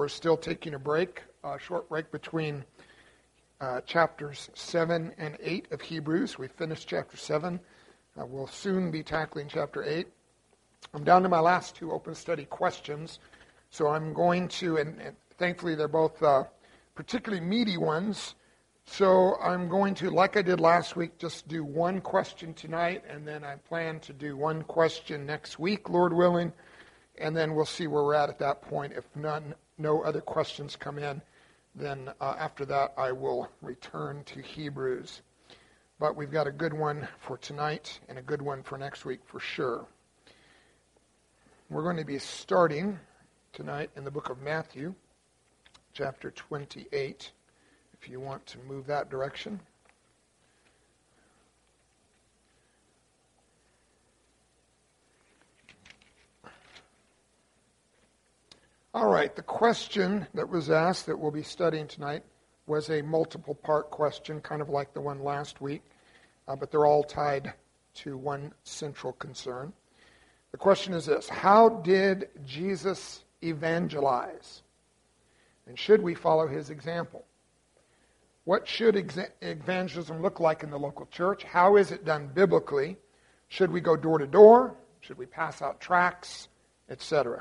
We're still taking a short break between chapters 7 and 8 of Hebrews. We finished chapter 7. We'll soon be tackling chapter 8. I'm down to my last two open study questions. So I'm going to, and thankfully they're both particularly meaty ones. So I'm going to, like I did last week, just do one question tonight, and then I plan to do one question next week, Lord willing, and then we'll see where we're at that point. If no other questions come in, then after that I will return to Hebrews. But we've got a good one for tonight and a good one for next week for sure. We're going to be starting tonight in the book of Matthew, chapter 28. If you want to move that direction. All right, the question that was asked that we'll be studying tonight was a multiple part question, kind of like the one last week, but they're all tied to one central concern. The question is this: how did Jesus evangelize? And should we follow his example? What should evangelism look like in the local church? How is it done biblically? Should we go door to door? Should we pass out tracts, etc.?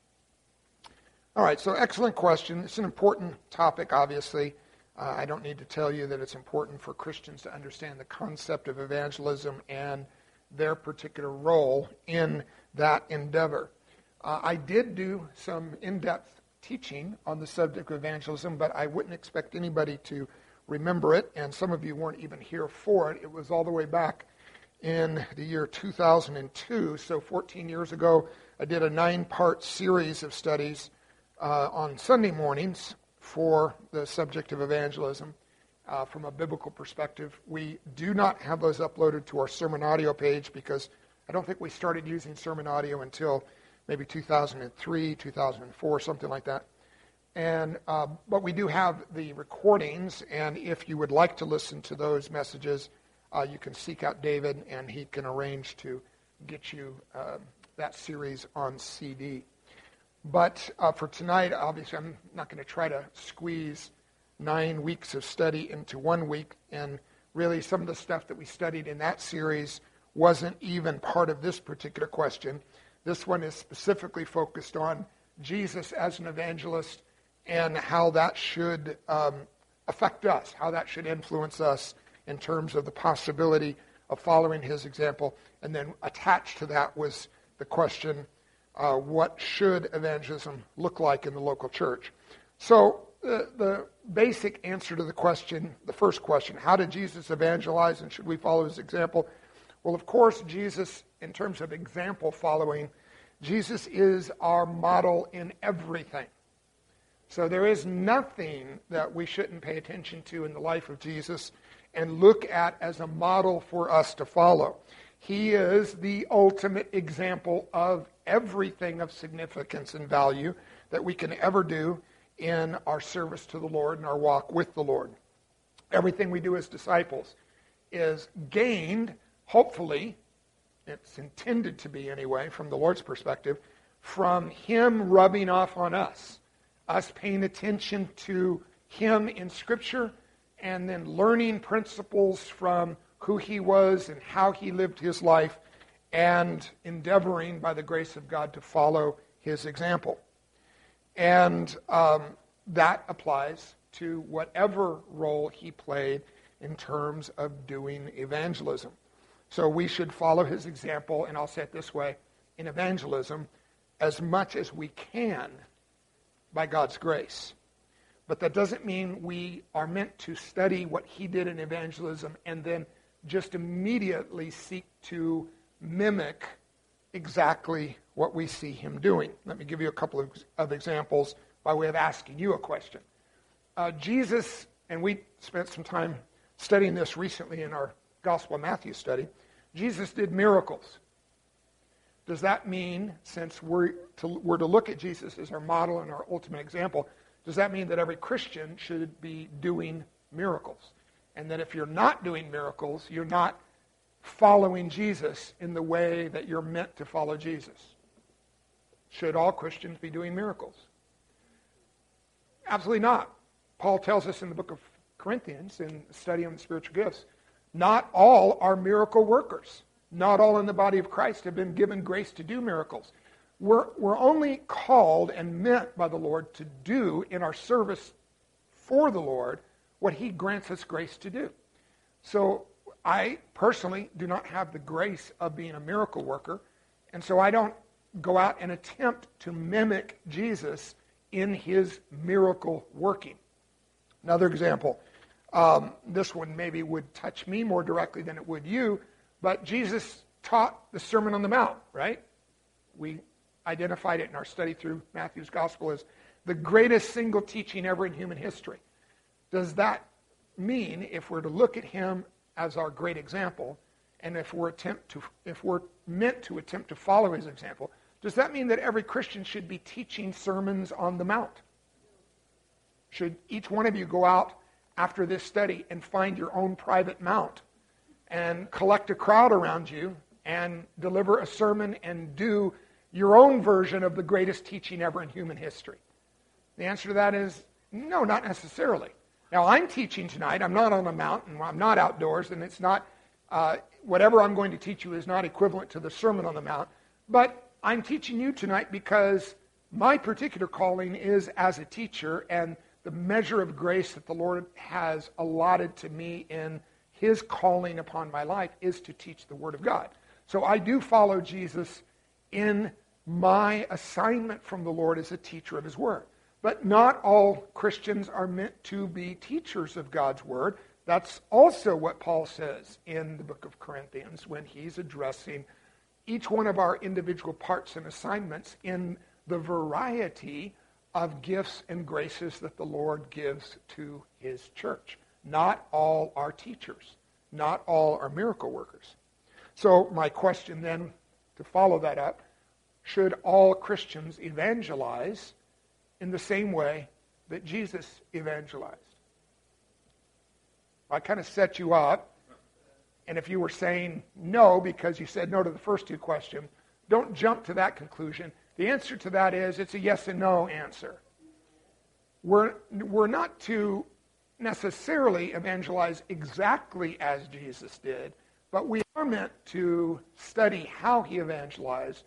All right, so excellent question. It's an important topic, obviously. I don't need to tell you that it's important for Christians to understand the concept of evangelism and their particular role in that endeavor. I did do some in-depth teaching on the subject of evangelism, but I wouldn't expect anybody to remember it, and some of you weren't even here for it. It was all the way back in the year 2002, so 14 years ago. I did a 9-part series of studies on Sunday mornings for the subject of evangelism from a biblical perspective. We do not have those uploaded to our sermon audio page because I don't think we started using sermon audio until maybe 2003, 2004, something like that. And but we do have the recordings, and if you would like to listen to those messages, you can seek out David, and he can arrange to get you that series on CD. But for tonight, obviously, I'm not going to try to squeeze 9 weeks of study into 1 week, and really some of the stuff that we studied in that series wasn't even part of this particular question. This one is specifically focused on Jesus as an evangelist and how that should affect us, how that should influence us in terms of the possibility of following his example. And then attached to that was the question, what should evangelism look like in the local church? So the basic answer to the question, the first question, how did Jesus evangelize and should we follow his example? Well, of course, Jesus, in terms of example following, Jesus is our model in everything. So there is nothing that we shouldn't pay attention to in the life of Jesus and look at as a model for us to follow. He is the ultimate example of everything of significance and value that we can ever do in our service to the Lord and our walk with the Lord. Everything we do as disciples is gained, hopefully, it's intended to be anyway, from the Lord's perspective, from him rubbing off on us paying attention to him in Scripture, and then learning principles from who he was and how he lived his life, and endeavoring by the grace of God to follow his example. And that applies to whatever role he played in terms of doing evangelism. So we should follow his example, and I'll say it this way, in evangelism as much as we can by God's grace. But that doesn't mean we are meant to study what he did in evangelism and then just immediately seek to mimic exactly what we see him doing. Let me give you a couple of examples by way of asking you a question. Jesus, and we spent some time studying this recently in our Gospel of Matthew study, Jesus did miracles. Does that mean, since we're to look at Jesus as our model and our ultimate example, does that mean that every Christian should be doing miracles? And that if you're not doing miracles, you're not following Jesus in the way that you're meant to follow Jesus? Should all Christians be doing miracles? Absolutely not. Paul tells us in the book of Corinthians, in the study on the spiritual gifts, not all are miracle workers. Not all in the body of Christ have been given grace to do miracles. We're only called and meant by the Lord to do in our service for the Lord what he grants us grace to do. So I personally do not have the grace of being a miracle worker, and so I don't go out and attempt to mimic Jesus in his miracle working. Another example, this one maybe would touch me more directly than it would you, but Jesus taught the Sermon on the Mount, right? We identified it in our study through Matthew's Gospel as the greatest single teaching ever in human history. Does that mean, if we're to look at him as our great example, and if we're meant to attempt to follow his example, does that mean that every Christian should be teaching sermons on the Mount? Should each one of you go out after this study and find your own private mount and collect a crowd around you and deliver a sermon and do your own version of the greatest teaching ever in human history? The answer to that is no, not necessarily. Now, I'm teaching tonight. I'm not on a mountain. I'm not outdoors, and it's not, whatever I'm going to teach you is not equivalent to the Sermon on the Mount. But I'm teaching you tonight because my particular calling is as a teacher, and the measure of grace that the Lord has allotted to me in his calling upon my life is to teach the Word of God. So I do follow Jesus in my assignment from the Lord as a teacher of his Word. But not all Christians are meant to be teachers of God's Word. That's also what Paul says in the book of Corinthians when he's addressing each one of our individual parts and assignments in the variety of gifts and graces that the Lord gives to his church. Not all are teachers. Not all are miracle workers. So my question then, to follow that up, should all Christians evangelize in the same way that Jesus evangelized? I kind of set you up, and if you were saying no because you said no to the first two questions, don't jump to that conclusion. The answer to that is it's a yes and no answer. We're not to necessarily evangelize exactly as Jesus did, but we are meant to study how he evangelized,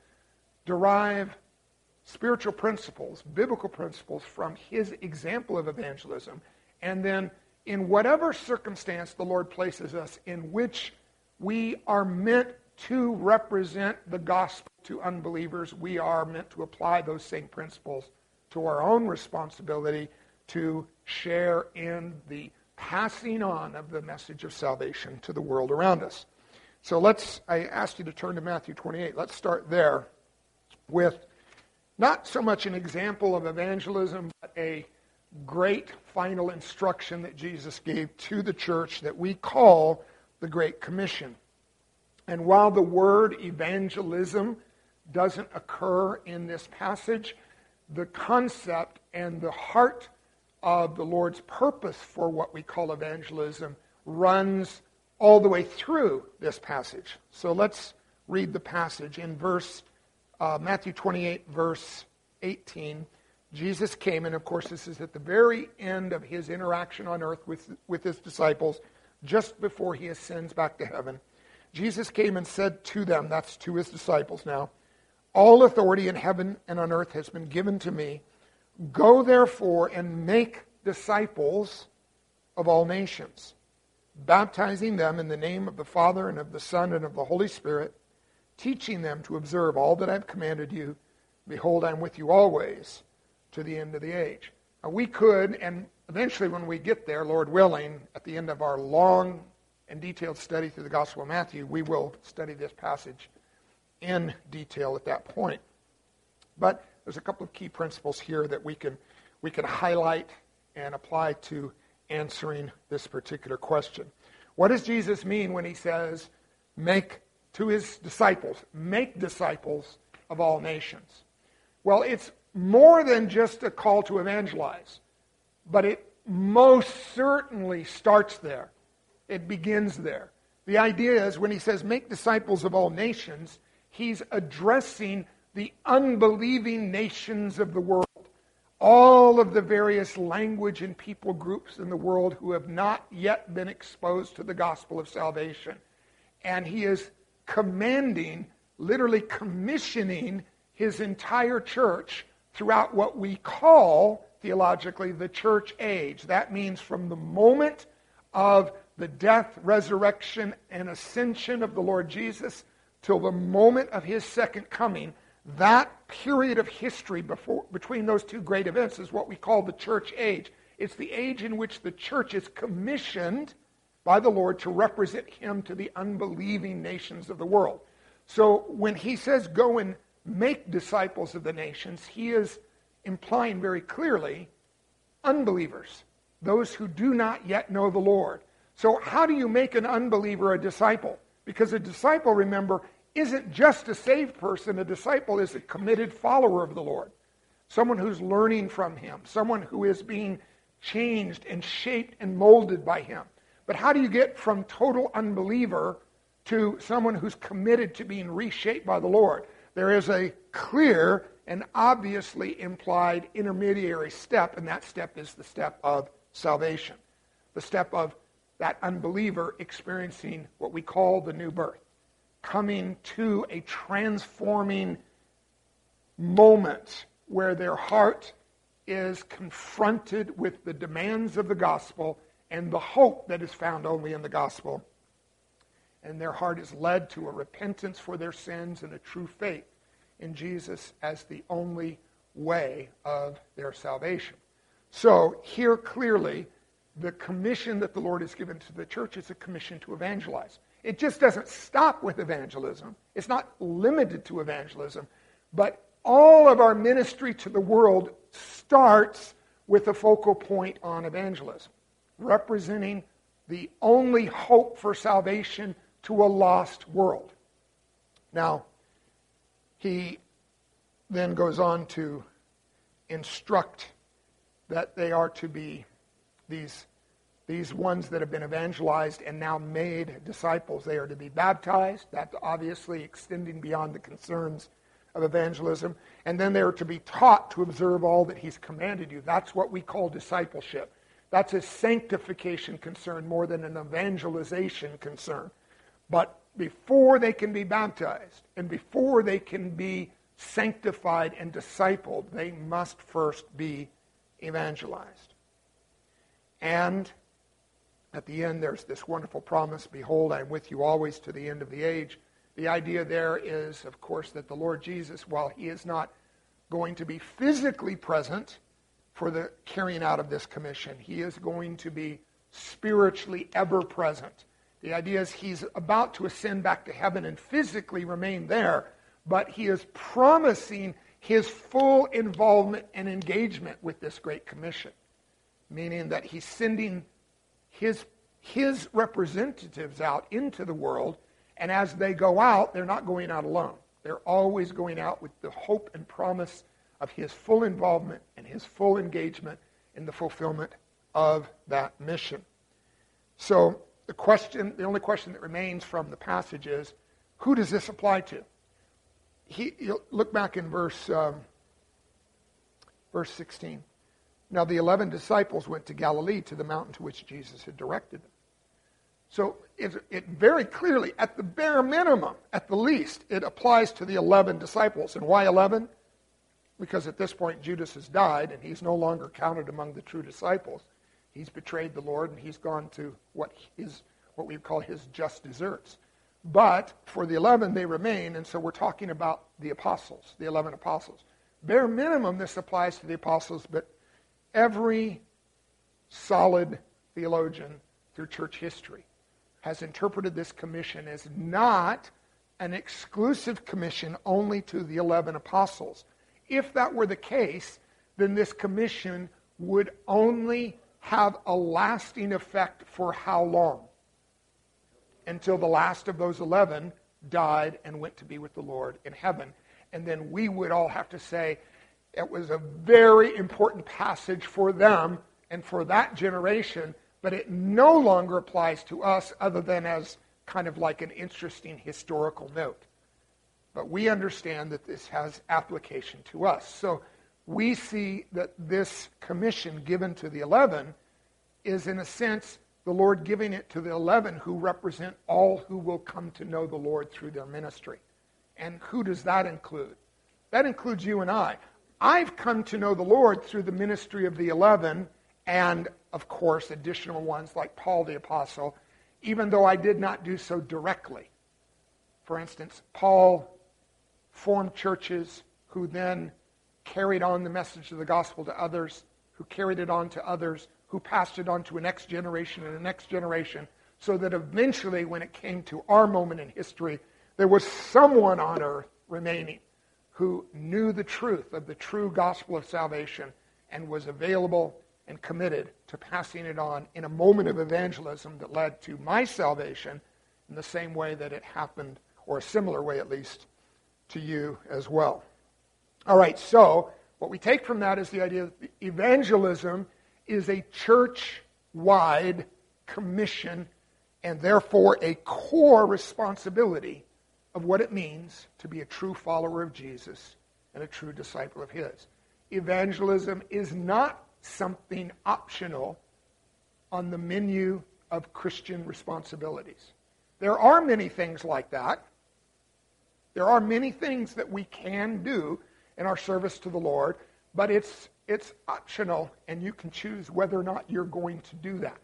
derive spiritual principles, biblical principles from his example of evangelism, and then in whatever circumstance the Lord places us in which we are meant to represent the gospel to unbelievers, we are meant to apply those same principles to our own responsibility to share in the passing on of the message of salvation to the world around us. So I asked you to turn to Matthew 28. Let's start there with not so much an example of evangelism, but a great final instruction that Jesus gave to the church that we call the Great Commission. And while the word evangelism doesn't occur in this passage, the concept and the heart of the Lord's purpose for what we call evangelism runs all the way through this passage. So let's read the passage in Matthew 28, verse 18. Jesus came, and of course this is at the very end of his interaction on earth with his disciples, just before he ascends back to heaven. Jesus came and said to them, that's to his disciples now, "All authority in heaven and on earth has been given to me. Go therefore and make disciples of all nations, baptizing them in the name of the Father and of the Son and of the Holy Spirit, teaching them to observe all that I have commanded you. Behold, I am with you always to the end of the age." Now we could, and eventually when we get there, Lord willing, at the end of our long and detailed study through the Gospel of Matthew, we will study this passage in detail at that point. But there's a couple of key principles here that we can highlight and apply to answering this particular question. What does Jesus mean when he says, make disciples of all nations? Well, it's more than just a call to evangelize, but it most certainly starts there. It begins there. The idea is when he says make disciples of all nations, he's addressing the unbelieving nations of the world. all of the various language and people groups in the world who have not yet been exposed to the gospel of salvation. And he is commanding, literally commissioning his entire church throughout what we call, theologically, the church age. That means from the moment of the death, resurrection, and ascension of the Lord Jesus till the moment of his second coming, that period of history between those two great events is what we call the church age. It's the age in which the church is commissioned by the Lord to represent him to the unbelieving nations of the world. So when he says go and make disciples of the nations, he is implying very clearly unbelievers, those who do not yet know the Lord. So how do you make an unbeliever a disciple? Because a disciple, remember, isn't just a saved person. A disciple is a committed follower of the Lord. Someone who's learning from him. Someone who is being changed and shaped and molded by him. But how do you get from total unbeliever to someone who's committed to being reshaped by the Lord? There is a clear and obviously implied intermediary step, and that step is the step of salvation. The step of that unbeliever experiencing what we call the new birth. Coming to a transforming moment where their heart is confronted with the demands of the gospel and the hope that is found only in the gospel. And their heart is led to a repentance for their sins and a true faith in Jesus as the only way of their salvation. So here clearly, the commission that the Lord has given to the church is a commission to evangelize. It just doesn't stop with evangelism. It's not limited to evangelism. But all of our ministry to the world starts with a focal point on evangelism, representing the only hope for salvation to a lost world. Now, he then goes on to instruct that they are to be these ones that have been evangelized and now made disciples. They are to be baptized. That's obviously extending beyond the concerns of evangelism. And then they are to be taught to observe all that he's commanded you. That's what we call discipleship. That's a sanctification concern more than an evangelization concern. But before they can be baptized and before they can be sanctified and discipled, they must first be evangelized. And at the end, there's this wonderful promise, behold, I am with you always to the end of the age. The idea there is, of course, that the Lord Jesus, while he is not going to be physically present for the carrying out of this commission, he is going to be spiritually ever present. The idea is he's about to ascend back to heaven and physically remain there, but he is promising his full involvement and engagement with this great commission, meaning that he's sending his representatives out into the world, and as they go out, they're not going out alone. They're always going out with the hope and promise of his full involvement and his full engagement in the fulfillment of that mission. So the only question that remains from the passage is, who does this apply to? You look back in verse 16. Now the 11 disciples went to Galilee, to the mountain to which Jesus had directed them. So it very clearly, at the bare minimum, at the least, it applies to the 11 disciples. And why 11? Because at this point Judas has died and he's no longer counted among the true disciples. He's betrayed the Lord and he's gone to what we call his just deserts. But for the 11, they remain, and so we're talking about the apostles, the 11 apostles. Bare minimum, this applies to the apostles, but every solid theologian through church history has interpreted this commission as not an exclusive commission only to the 11 apostles. If that were the case, then this commission would only have a lasting effect for how long? Until the last of those 11 died and went to be with the Lord in heaven. And then we would all have to say it was a very important passage for them and for that generation, but it no longer applies to us other than as kind of like an interesting historical note. But we understand that this has application to us. So we see that this commission given to the 11 is, in a sense, the Lord giving it to the 11 who represent all who will come to know the Lord through their ministry. And who does that include? That includes you and I. I've come to know the Lord through the ministry of the 11 and, of course, additional ones like Paul the Apostle, even though I did not do so directly. For instance, Paul formed churches who then carried on the message of the gospel to others, who carried it on to others, who passed it on to a next generation and a next generation, so that eventually, when it came to our moment in history, there was someone on earth remaining who knew the truth of the true gospel of salvation and was available and committed to passing it on in a moment of evangelism that led to my salvation in the same way that it happened, or a similar way at least, to you as well. All right, so what we take from that is the idea that evangelism is a church-wide commission and therefore a core responsibility of what it means to be a true follower of Jesus and a true disciple of His. Evangelism is not something optional on the menu of Christian responsibilities. There are many things like that. There are many things that we can do in our service to the Lord, but it's optional, and you can choose whether or not you're going to do that.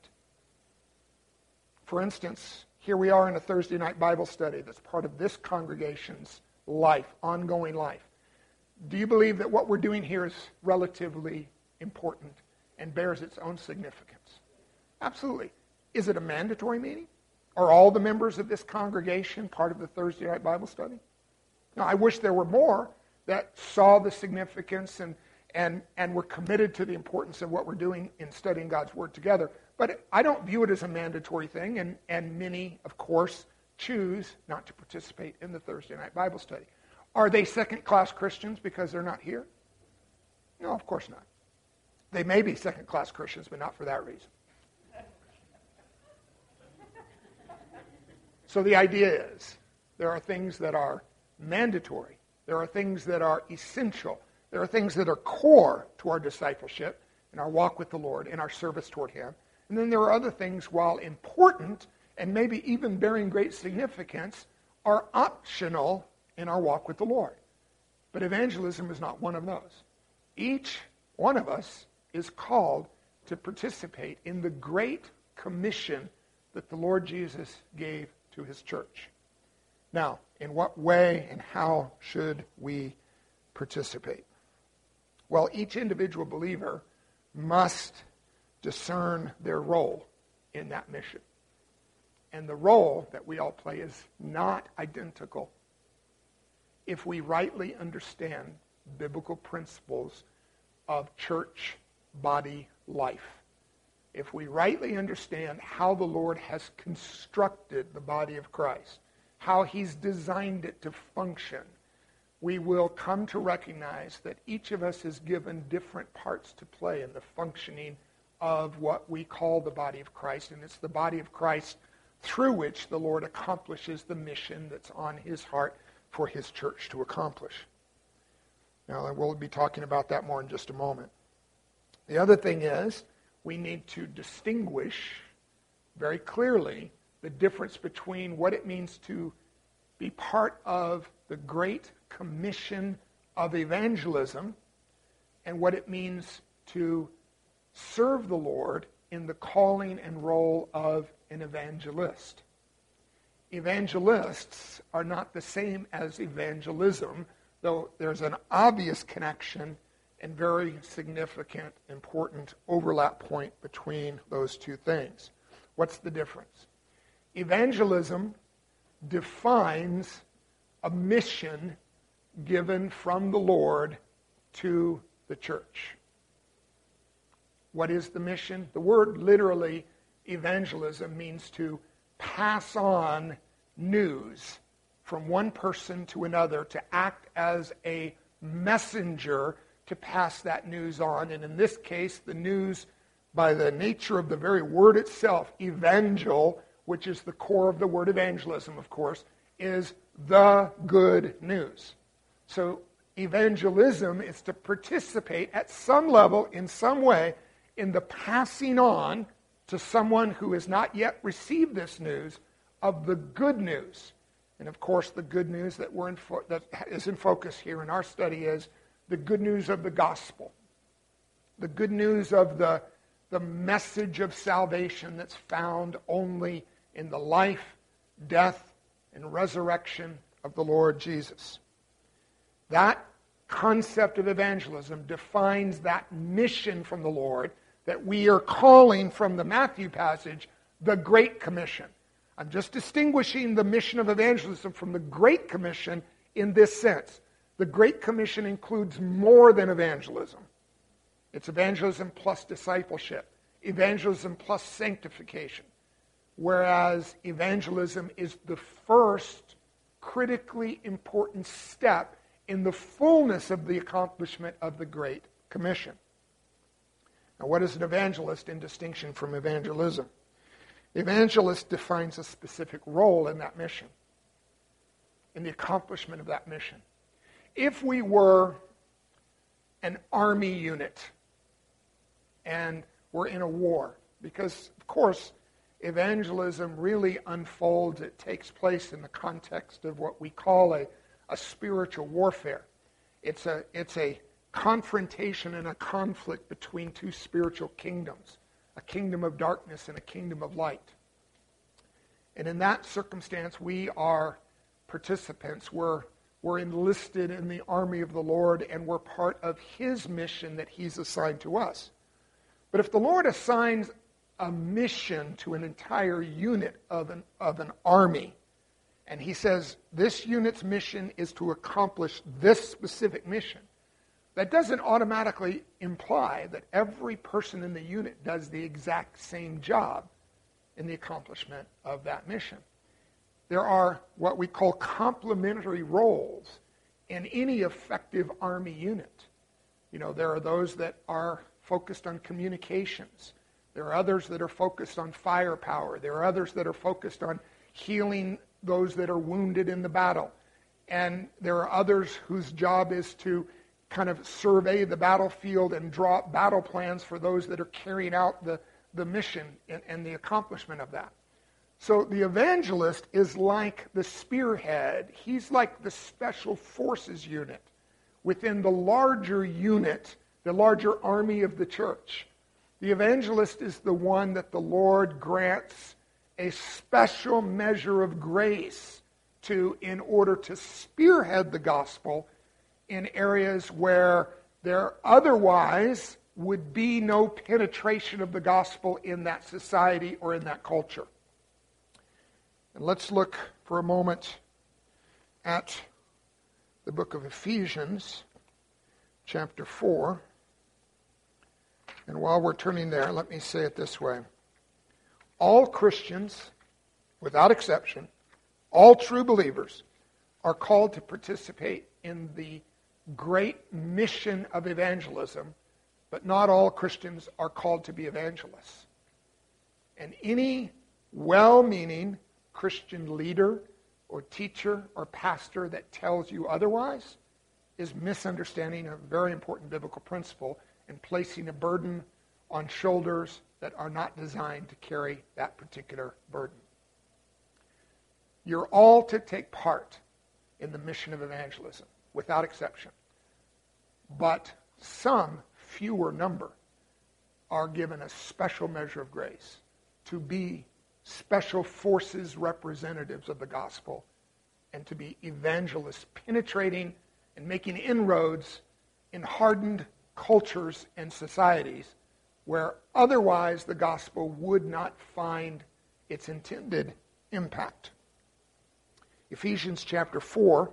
For instance, here we are in a Thursday night Bible study that's part of this congregation's life, ongoing life. Do you believe that what we're doing here is relatively important and bears its own significance? Absolutely. Is it a mandatory meeting? Are all the members of this congregation part of the Thursday night Bible study? Now, I wish there were more that saw the significance and were committed to the importance of what we're doing in studying God's Word together. But I don't view it as a mandatory thing, and many, of course, choose not to participate in the Thursday night Bible study. Are they second-class Christians because they're not here? No, of course not. They may be second-class Christians, but not for that reason. So the idea is, there are things that are mandatory. There are things that are essential. There are things that are core to our discipleship and our walk with the Lord and our service toward Him. And then there are other things, while important and maybe even bearing great significance, are optional in our walk with the Lord. But evangelism is not one of those. Each one of us is called to participate in the great commission that the Lord Jesus gave to His church. Now, in what way and how should we participate? Well, each individual believer must discern their role in that mission. And the role that we all play is not identical. If we rightly understand biblical principles of church body life, if we rightly understand how the Lord has constructed the body of Christ, how He's designed it to function, we will come to recognize that each of us is given different parts to play in the functioning of what we call the body of Christ. And it's the body of Christ through which the Lord accomplishes the mission that's on His heart for His church to accomplish. Now, we'll be talking about that more in just a moment. The other thing is, we need to distinguish very clearly the difference between what it means to be part of the Great Commission of evangelism and what it means to serve the Lord in the calling and role of an evangelist. Evangelists are not the same as evangelism, though there's an obvious connection and very significant, important overlap point between those two things. What's the difference? Evangelism defines a mission given from the Lord to the church. What is the mission? The word literally, evangelism, means to pass on news from one person to another, to act as a messenger to pass that news on. And in this case, the news, by the nature of the very word itself, evangel, which is the core of the word evangelism, of course, is the good news. So Evangelism is to participate at some level, in some way, in the passing on to someone who has not yet received this news of the good news. And of course, the good news that is in focus here in our study is the good news of the gospel. The good news of the message of salvation that's found only in the life, death, and resurrection of the Lord Jesus. That concept of evangelism defines that mission from the Lord that we are calling from the Matthew passage the Great Commission. I'm just distinguishing the mission of evangelism from the Great Commission in this sense. The Great Commission includes more than evangelism. It's evangelism plus discipleship, evangelism plus sanctification, whereas evangelism is the first critically important step in the fullness of the accomplishment of the Great Commission. Now, what is an evangelist in distinction from evangelism? The evangelist defines a specific role in that mission, in the accomplishment of that mission. If we were an army unit and we're in a war, because, of course, evangelism really unfolds, it takes place in the context of what we call a spiritual warfare. It's a confrontation and a conflict between two spiritual kingdoms, a kingdom of darkness and a kingdom of light. And in that circumstance, we are participants. We're enlisted in the army of the Lord, and we're part of His mission that He's assigned to us. But if the Lord assigns a mission to an entire unit of an army, and He says this unit's mission is to accomplish this specific mission, that doesn't automatically imply that every person in the unit does the exact same job in the accomplishment of that mission. There are what we call complementary roles in any effective army unit. You know, there are those that are focused on communications. There are others that are focused on firepower. There are others that are focused on healing those that are wounded in the battle. And there are others whose job is to kind of survey the battlefield and draw up battle plans for those that are carrying out the mission and the accomplishment of that. So the evangelist is like the spearhead. He's like the special forces unit within the larger unit, the larger army of the church. The evangelist is the one that the Lord grants a special measure of grace to in order to spearhead the gospel in areas where there otherwise would be no penetration of the gospel in that society or in that culture. And let's look for a moment at the book of Ephesians, chapter 4. And while we're turning there, let me say it this way. All Christians, without exception, all true believers, are called to participate in the great mission of evangelism, but not all Christians are called to be evangelists. And any well-meaning Christian leader or teacher or pastor that tells you otherwise is misunderstanding a very important biblical principle and placing a burden on shoulders that are not designed to carry that particular burden. You're all to take part in the mission of evangelism, without exception. But some, fewer number, are given a special measure of grace to be special forces representatives of the gospel and to be evangelists penetrating and making inroads in hardened cultures and societies where otherwise the gospel would not find its intended impact. Ephesians chapter 4,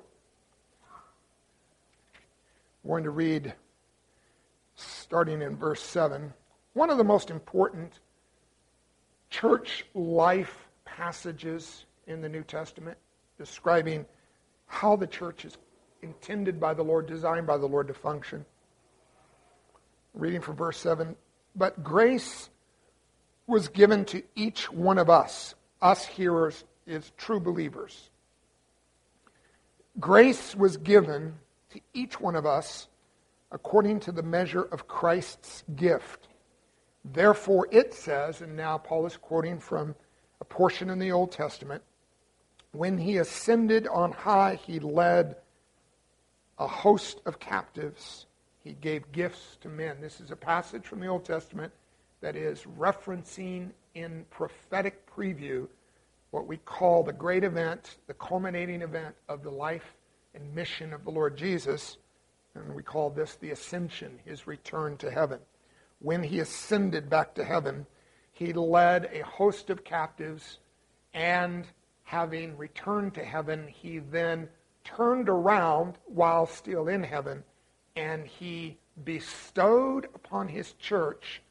we're going to read starting in verse 7. One of the most important church life passages in the New Testament describing how the church is intended by the Lord, designed by the Lord to function. Reading from verse 7, but grace was given to each one of us hearers is true believers. Grace was given to each one of us according to the measure of Christ's gift. Therefore it says, and now Paul is quoting from a portion in the Old Testament, when he ascended on high, he led a host of captives. He gave gifts to men. This is a passage from the Old Testament that is referencing in prophetic preview what we call the great event, the culminating event of the life and mission of the Lord Jesus. And we call this the ascension, his return to heaven. When he ascended back to heaven, he led a host of captives, and having returned to heaven, he then turned around while still in heaven, and he bestowed upon his church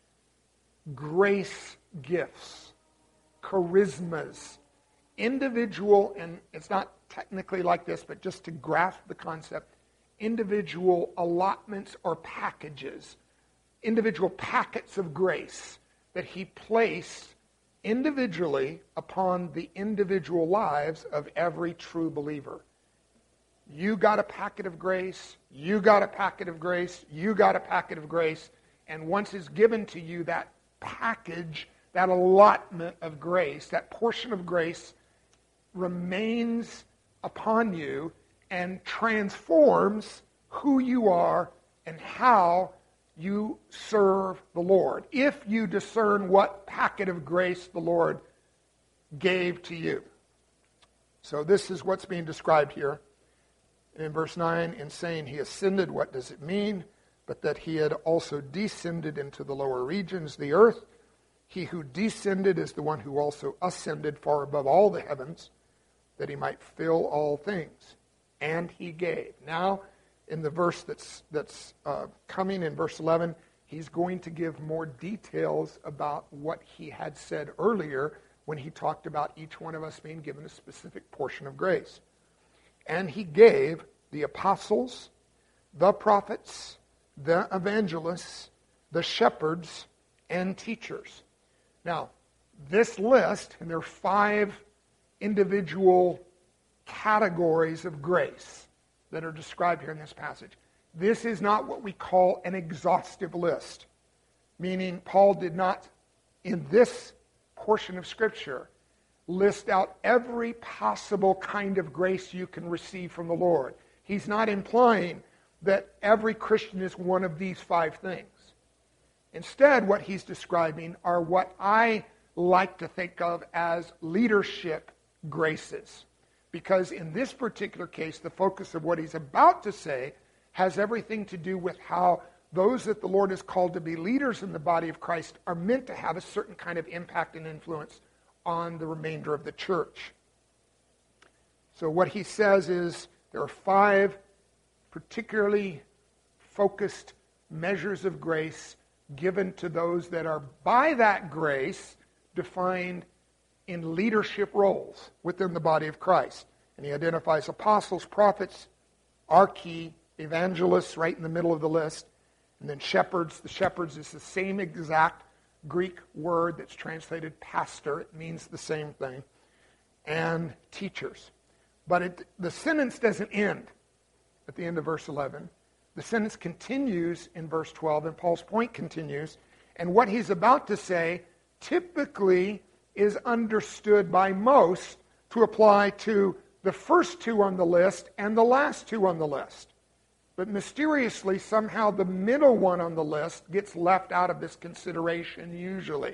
grace gifts, charismas, individual, and it's not technically like this, but just to grasp the concept, individual allotments or packages, individual packets of grace that he placed individually upon the individual lives of every true believer. You got a packet of grace, you got a packet of grace, you got a packet of grace, and once it's given to you, that package, that allotment of grace, that portion of grace remains upon you and transforms who you are and how you serve the Lord, if you discern what packet of grace the Lord gave to you. So this is what's being described here. In verse 9, in saying he ascended, what does it mean? But that he had also descended into the lower regions, the earth. He who descended is the one who also ascended far above all the heavens, that he might fill all things. And he gave. Now, in the verse that's coming in verse 11, he's going to give more details about what he had said earlier when he talked about each one of us being given a specific portion of grace. And he gave the apostles, the prophets, the evangelists, the shepherds, and teachers. Now, this list, and there are 5 individual categories of grace that are described here in this passage. This is not what we call an exhaustive list, meaning Paul did not, in this portion of Scripture, list out every possible kind of grace you can receive from the Lord. He's not implying that every Christian is one of these 5 things. Instead, what he's describing are what I like to think of as leadership graces. Because in this particular case, the focus of what he's about to say has everything to do with how those that the Lord has called to be leaders in the body of Christ are meant to have a certain kind of impact and influence on the remainder of the church. So what he says is there are 5 particularly focused measures of grace given to those that are by that grace defined in leadership roles within the body of Christ. And he identifies apostles, prophets, are key, evangelists right in the middle of the list, and then shepherds. The shepherds is the same exact Greek word that's translated pastor. It means the same thing. And teachers. But the sentence doesn't end at the end of verse 11. The sentence continues in verse 12, and Paul's point continues. And what he's about to say typically is understood by most to apply to the first 2 on the list and the last 2 on the list. But mysteriously, somehow the middle one on the list gets left out of this consideration usually.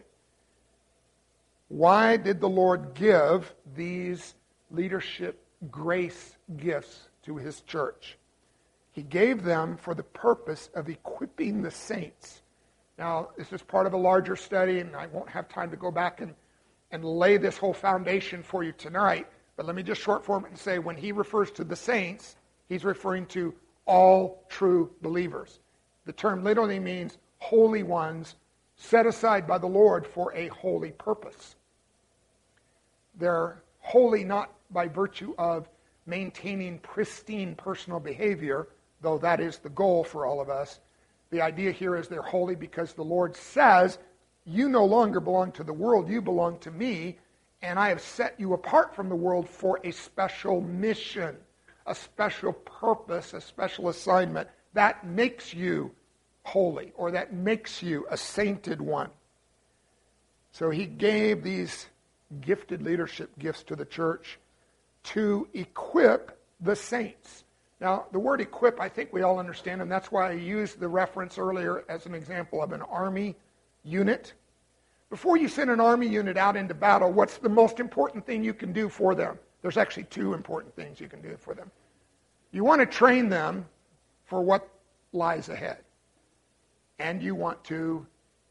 Why did the Lord give these leadership grace gifts to his church? He gave them for the purpose of equipping the saints. Now, this is part of a larger study, and I won't have time to go back and lay this whole foundation for you tonight. But let me just short form it and say when he refers to the saints, he's referring to all true believers. The term literally means holy ones set aside by the Lord for a holy purpose. They're holy not by virtue of maintaining pristine personal behavior, though that is the goal for all of us. The idea here is they're holy because the Lord says, you no longer belong to the world, you belong to me, and I have set you apart from the world for a special mission, a special purpose, a special assignment that makes you holy or that makes you a sainted one. So he gave these gifted leadership gifts to the church to equip the saints. Now, the word equip, I think we all understand, and that's why I used the reference earlier as an example of an army unit. Before you send an army unit out into battle, what's the most important thing you can do for them? There's actually two important things you can do for them. You want to train them for what lies ahead, and you want to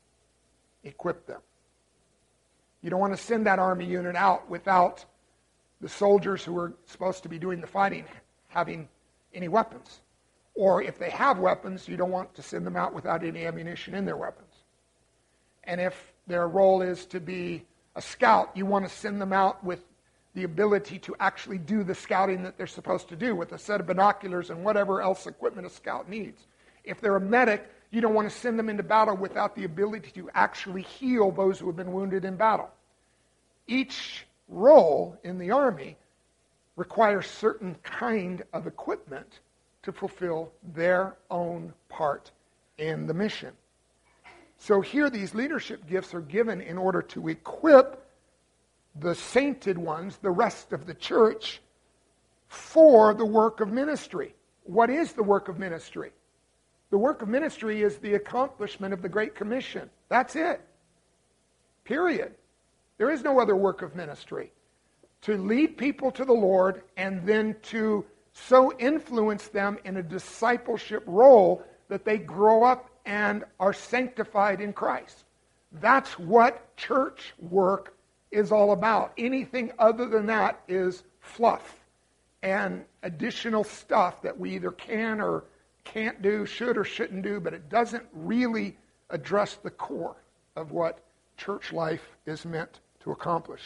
equip them. You don't want to send that army unit out without the soldiers who are supposed to be doing the fighting having any weapons. Or if they have weapons, you don't want to send them out without any ammunition in their weapons. And if their role is to be a scout, you want to send them out with the ability to actually do the scouting that they're supposed to do with a set of binoculars and whatever else equipment a scout needs. If they're a medic, you don't want to send them into battle without the ability to actually heal those who have been wounded in battle. Each role in the army requires certain kind of equipment to fulfill their own part in the mission. So here these leadership gifts are given in order to equip the sainted ones, the rest of the church, for the work of ministry. What is the work of ministry? The work of ministry is the accomplishment of the Great Commission. That's it. Period. There is no other work of ministry. To lead people to the Lord and then to so influence them in a discipleship role that they grow up and are sanctified in Christ. That's what church work is all about. Anything other than that is fluff and additional stuff that we either can or can't do, should or shouldn't do, but it doesn't really address the core of what church life is meant to accomplish.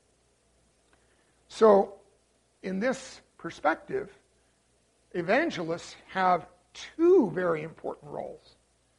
So, in this perspective, evangelists have two very important roles.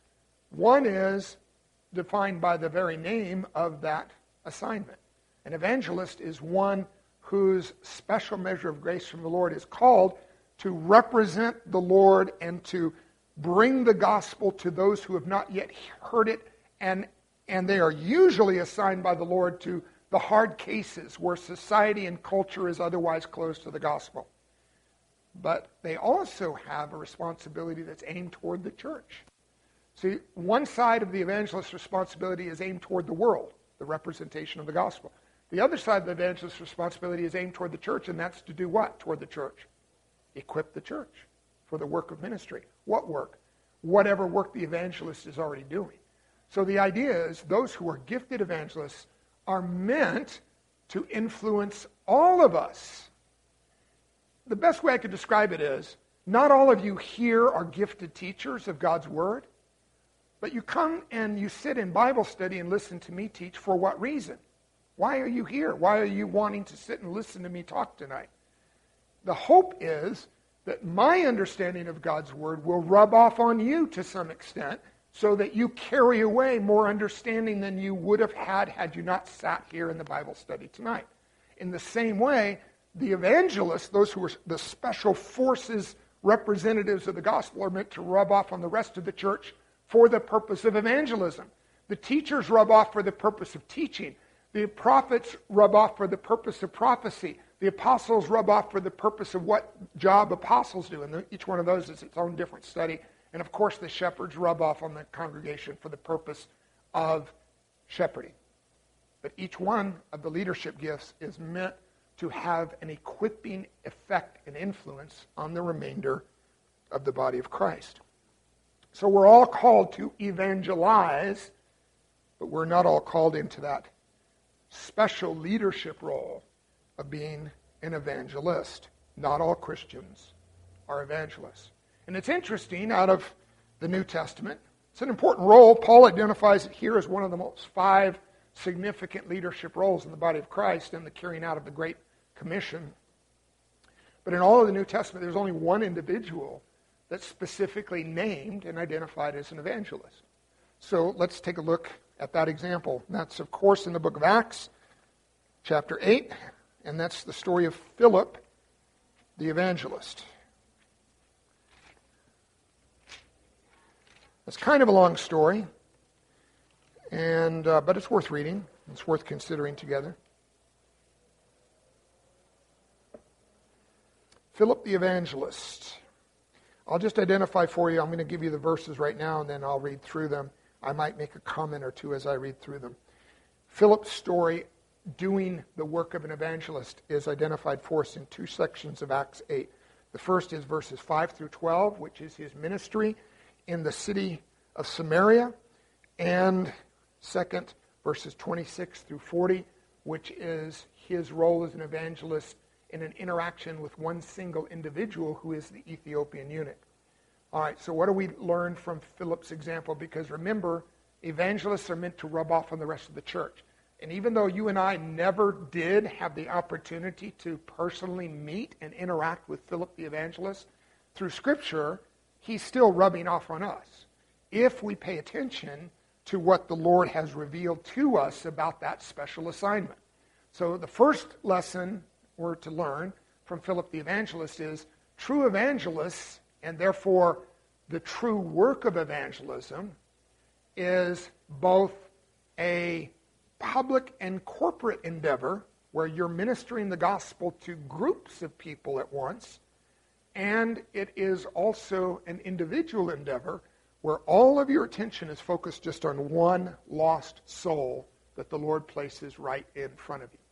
One is defined by the very name of that assignment. An evangelist is one whose special measure of grace from the Lord is called to represent the Lord and to bring the gospel to those who have not yet heard it, and they are usually assigned by the Lord to the hard cases where society and culture is otherwise closed to the gospel. But they also have a responsibility that's aimed toward the church. See, one side of the evangelist's responsibility is aimed toward the world, the representation of the gospel. The other side of the evangelist's responsibility is aimed toward the church, and that's to do what toward the church? Equip the church for the work of ministry. What work? Whatever work the evangelist is already doing. So the idea is those who are gifted evangelists are meant to influence all of us. The best way I could describe it is, not all of you here are gifted teachers of God's Word, but you come and you sit in Bible study and listen to me teach for what reason? Why are you here? Why are you wanting to sit and listen to me talk tonight? The hope is that my understanding of God's Word will rub off on you to some extent so that you carry away more understanding than you would have had you not sat here in the Bible study tonight. In the same way, the evangelists, those who are the special forces representatives of the gospel, are meant to rub off on the rest of the church for the purpose of evangelism. The teachers rub off for the purpose of teaching. The prophets rub off for the purpose of prophecy. The apostles rub off for the purpose of what job apostles do. And each one of those is its own different study. And of course, the shepherds rub off on the congregation for the purpose of shepherding. But each one of the leadership gifts is meant to have an equipping effect and influence on the remainder of the body of Christ. So we're all called to evangelize, but we're not all called into that special leadership role of being an evangelist. Not all Christians are evangelists. And it's interesting, out of the New Testament, it's an important role. Paul identifies it here as one of the most 5 significant leadership roles in the body of Christ in the carrying out of the Great Commission. But in all of the New Testament, there's only one individual that's specifically named and identified as an evangelist. So let's take a look at that example. And that's, of course, in the book of Acts, chapter 8, and that's the story of Philip. the evangelist. It's kind of a long story, but it's worth reading. It's worth considering together. Philip the evangelist. I'll just identify for you. I'm going to give you the verses right now, and then I'll read through them. I might make a comment or two as I read through them. Philip's story, doing the work of an evangelist, is identified for us in two sections of Acts 8. The first is verses 5 through 12, which is his ministry in the city of Samaria, and second, verses 26 through 40, which is his role as an evangelist in an interaction with one single individual who is the Ethiopian eunuch. All right, so what do we learn from Philip's example? Because remember, evangelists are meant to rub off on the rest of the church. And even though you and I never did have the opportunity to personally meet and interact with Philip the evangelist, through Scripture, he's still rubbing off on us if we pay attention to what the Lord has revealed to us about that special assignment. So the first lesson we're to learn from Philip the evangelist is true evangelists, and therefore the true work of evangelism, is both a public and corporate endeavor where you're ministering the gospel to groups of people at once, and it is also an individual endeavor where all of your attention is focused just on one lost soul that the Lord places right in front of you.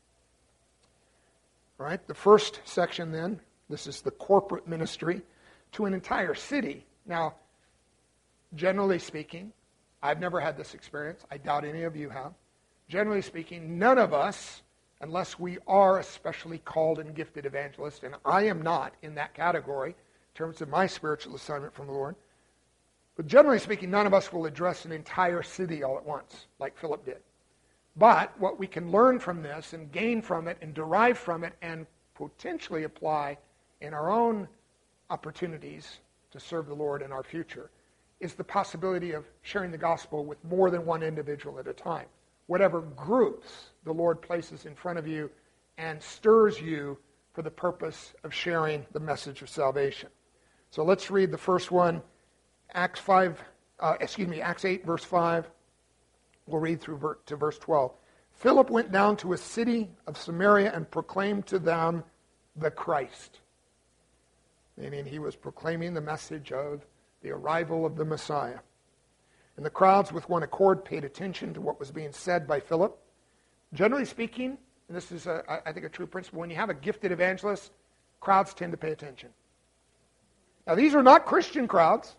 All right, the first section then, this is the corporate ministry to an entire city. Now, generally speaking, I've never had this experience. I doubt any of you have. Generally speaking, none of us, unless we are especially called and gifted evangelists, and I am not in that category in terms of my spiritual assignment from the Lord, but generally speaking, none of us will address an entire city all at once, like Philip did. But what we can learn from this and gain from it and derive from it and potentially apply in our own opportunities to serve the Lord in our future is the possibility of sharing the gospel with more than one individual at a time. Whatever groups the Lord places in front of you and stirs you for the purpose of sharing the message of salvation. So let's read the first one, Acts 8, verse 5. We'll read through to verse 12. Philip went down to a city of Samaria and proclaimed to them the Christ. Meaning he was proclaiming the message of the arrival of the Messiah. And the crowds with one accord paid attention to what was being said by Philip. Generally speaking, and this is, I think, a true principle, when you have a gifted evangelist, crowds tend to pay attention. Now, these are not Christian crowds.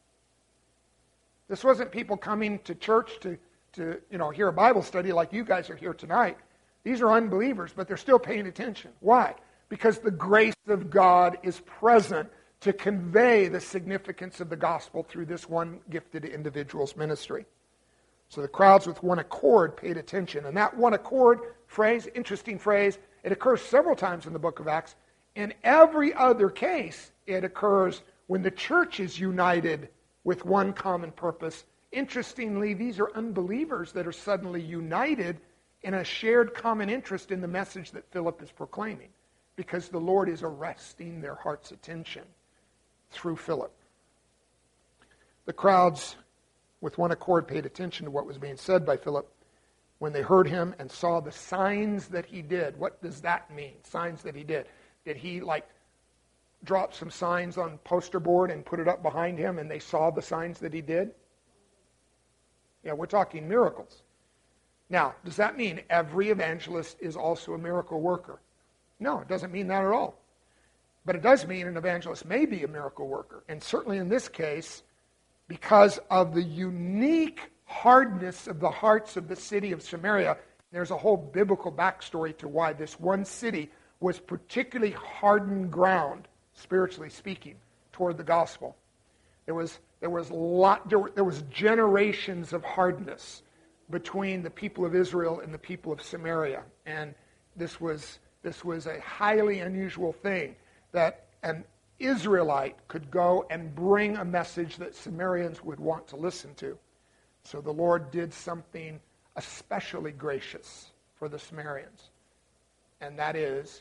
This wasn't people coming to church to hear a Bible study like you guys are here tonight. These are unbelievers, but they're still paying attention. Why? Because the grace of God is present to convey the significance of the gospel through this one gifted individual's ministry. So the crowds with one accord paid attention. And that one accord phrase, interesting phrase, it occurs several times in the book of Acts. In every other case, it occurs when the church is united with one common purpose. Interestingly, these are unbelievers that are suddenly united in a shared common interest in the message that Philip is proclaiming, because the Lord is arresting their heart's attention through Philip. The crowds with one accord paid attention to what was being said by Philip when they heard him and saw the signs that he did. What does that mean, signs that he did? Did he drop some signs on poster board and put it up behind him and they saw the signs that he did? Yeah, we're talking miracles. Now, does that mean every evangelist is also a miracle worker? No, it doesn't mean that at all. But it does mean an evangelist may be a miracle worker. And certainly in this case, because of the unique hardness of the hearts of the city of Samaria, there's a whole biblical backstory to why this one city was particularly hardened ground, spiritually speaking, toward the gospel. There was generations of hardness between the people of Israel and the people of Samaria, and this was a highly unusual thing that an Israelite could go and bring a message that Samaritans would want to listen to. So the Lord did something especially gracious for the Samaritans, and that is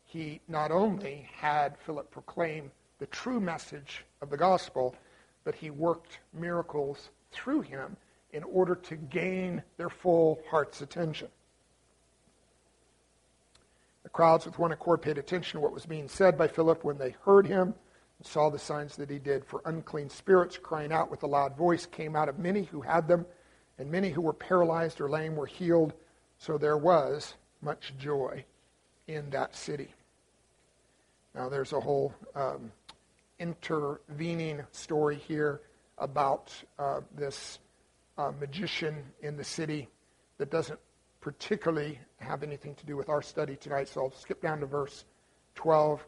he not only had Philip proclaim the true message of the gospel, but he worked miracles through him in order to gain their full heart's attention. The crowds with one accord paid attention to what was being said by Philip when they heard him and saw the signs that he did. For unclean spirits, crying out with a loud voice, came out of many who had them, and many who were paralyzed or lame were healed. So there was much joy in that city. Now there's a whole intervening story here about this magician in the city that doesn't particularly have anything to do with our study tonight, so I'll skip down to verse 12.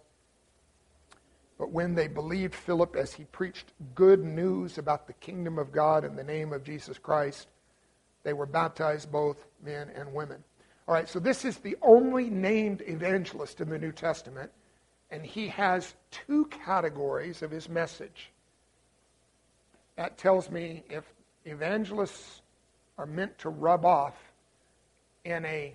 But when they believed Philip as he preached good news about the kingdom of God in the name of Jesus Christ, they were baptized, both men and women. All right, so this is the only named evangelist in the New Testament, and he has two categories of his message. That tells me if evangelists are meant to rub off in a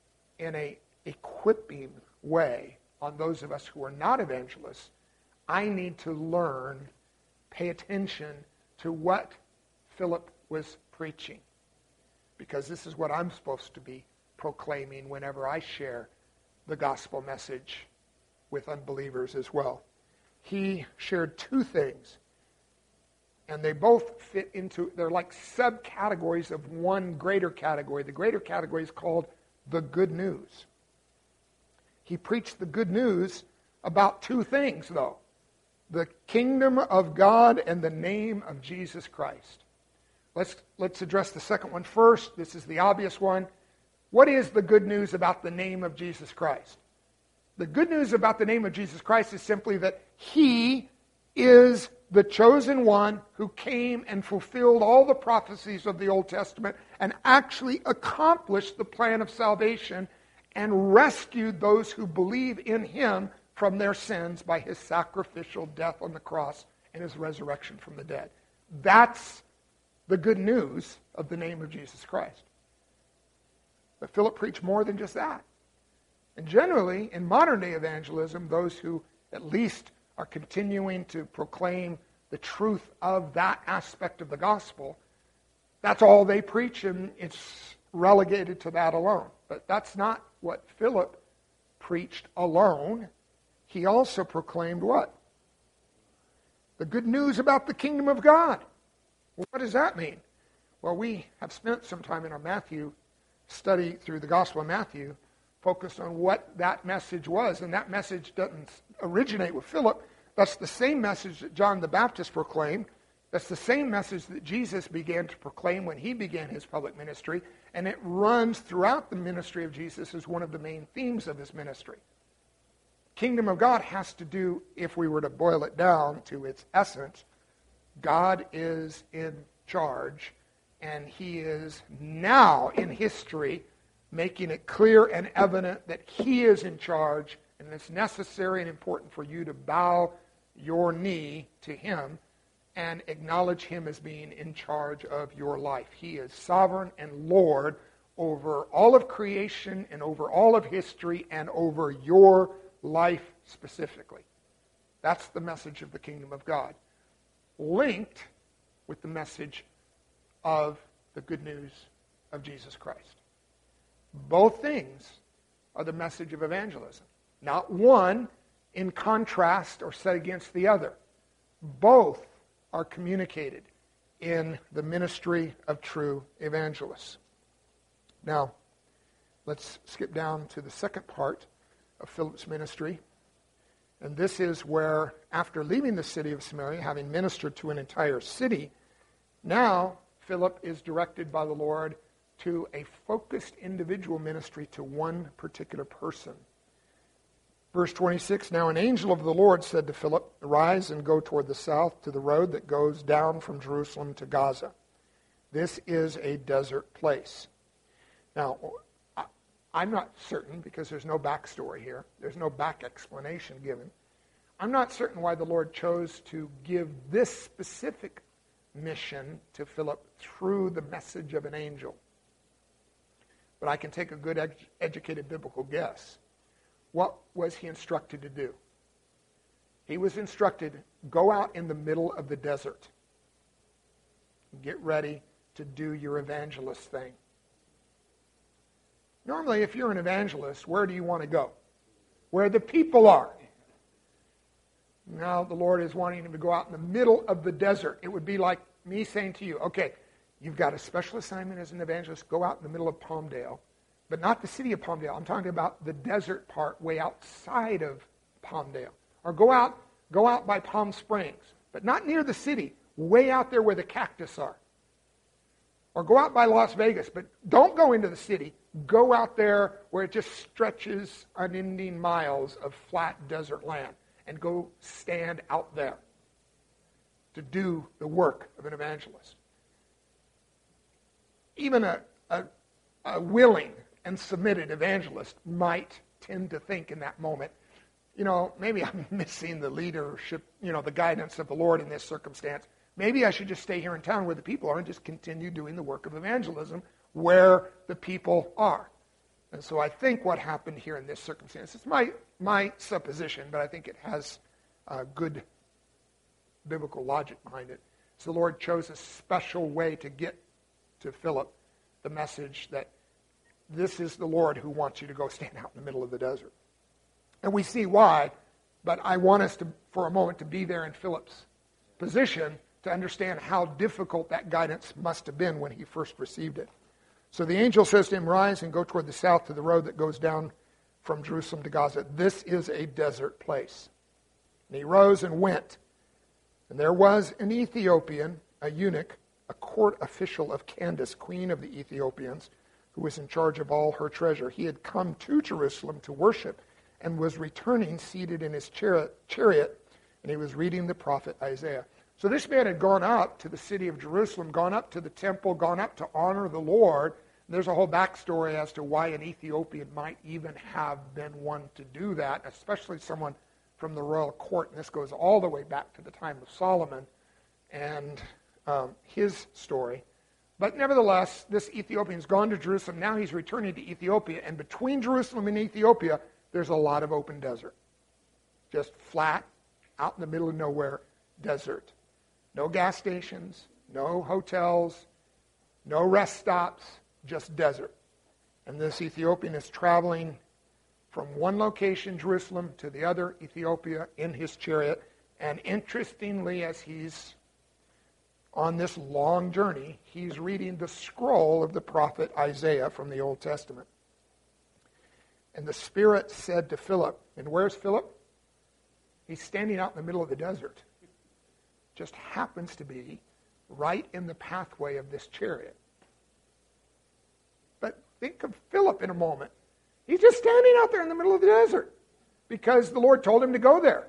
equipping way on those of us who are not evangelists, I need to learn, pay attention to what Philip was preaching, because this is what I'm supposed to be proclaiming whenever I share the gospel message with unbelievers as well. He shared two things, and they both fit into, they're like subcategories of one greater category. The greater category is called the good news. He preached the good news about two things, though: the kingdom of God and the name of Jesus Christ. Let's address the second one first. This is the obvious one. What is the good news about the name of Jesus Christ? The good news about the name of Jesus Christ is simply that He is the chosen one who came and fulfilled all the prophecies of the Old Testament and actually accomplished the plan of salvation and rescued those who believe in Him from their sins by His sacrificial death on the cross and His resurrection from the dead. That's the good news of the name of Jesus Christ. But Philip preached more than just that. And generally, in modern-day evangelism, those who at least are continuing to proclaim the truth of that aspect of the gospel, that's all they preach, and it's relegated to that alone. But that's not what Philip preached alone. He also proclaimed what? The good news about the kingdom of God. Well, what does that mean? Well, we have spent some time in our Matthew study through the Gospel of Matthew focused on what that message was, and that message doesn't originate with Philip. That's the same message that John the Baptist proclaimed. That's the same message that Jesus began to proclaim when he began his public ministry, and it runs throughout the ministry of Jesus as one of the main themes of his ministry. Kingdom of God has to do, if we were to boil it down to its essence, God is in charge, and He is now in history making it clear and evident that He is in charge, and it's necessary and important for you to bow your knee to Him and acknowledge Him as being in charge of your life. He is sovereign and Lord over all of creation and over all of history and over your life specifically. That's the message of the kingdom of God, linked with the message of the good news of Jesus Christ. Both things are the message of evangelism. Not one in contrast or set against the other. Both are communicated in the ministry of true evangelists. Now, let's skip down to the second part of Philip's ministry. And this is where, after leaving the city of Samaria, having ministered to an entire city, now Philip is directed by the Lord to a focused individual ministry to one particular person. Verse 26, now an angel of the Lord said to Philip, arise and go toward the south to the road that goes down from Jerusalem to Gaza. This is a desert place. Now, I'm not certain, because there's no backstory here. There's no back explanation given. I'm not certain why the Lord chose to give this specific mission to Philip through the message of an angel. But I can take a good educated biblical guess. what was he instructed to do? He was instructed, go out in the middle of the desert. Get ready to do your evangelist thing. Normally, if you're an evangelist, where do you want to go? Where the people are. Now the Lord is wanting him to go out in the middle of the desert. It would be like me saying to you, okay, you've got a special assignment as an evangelist. Go out in the middle of Palmdale, but not the city of Palmdale. I'm talking about the desert part way outside of Palmdale. Or go out by Palm Springs, but not near the city, way out there where the cactus are. Or go out by Las Vegas, but don't go into the city. Go out there where it just stretches unending miles of flat desert land and go stand out there to do the work of an evangelist. Even a willing and submitted evangelist might tend to think in that moment, maybe I'm missing the leadership, the guidance of the Lord in this circumstance. Maybe I should just stay here in town where the people are and just continue doing the work of evangelism where the people are. And so I think what happened here in this circumstance, it's my supposition, but I think it has good biblical logic behind it. So the Lord chose a special way to get to Philip the message that this is the Lord who wants you to go stand out in the middle of the desert. And we see why, but I want us to, for a moment, to be there in Philip's position to understand how difficult that guidance must have been when he first received it. So the angel says to him, rise and go toward the south to the road that goes down from Jerusalem to Gaza. This is a desert place. And he rose and went. And there was an Ethiopian, a eunuch, a court official of Candace, queen of the Ethiopians, who was in charge of all her treasure. He had come to Jerusalem to worship and was returning seated in his chariot, and he was reading the prophet Isaiah. So this man had gone up to the city of Jerusalem, gone up to the temple, gone up to honor the Lord. And there's a whole backstory as to why an Ethiopian might even have been one to do that, especially someone from the royal court. And this goes all the way back to the time of Solomon and his story. But nevertheless, this Ethiopian's gone to Jerusalem. Now he's returning to Ethiopia. And between Jerusalem and Ethiopia, there's a lot of open desert. Just flat, out in the middle of nowhere, desert. No gas stations, no hotels, no rest stops, just desert. And this Ethiopian is traveling from one location, Jerusalem, to the other, Ethiopia, in his chariot. And interestingly, as he's on this long journey, he's reading the scroll of the prophet Isaiah from the Old Testament. And the Spirit said to Philip, and where's Philip? He's standing out in the middle of the desert. Just happens to be right in the pathway of this chariot. But think of Philip in a moment. He's just standing out there in the middle of the desert because the Lord told him to go there.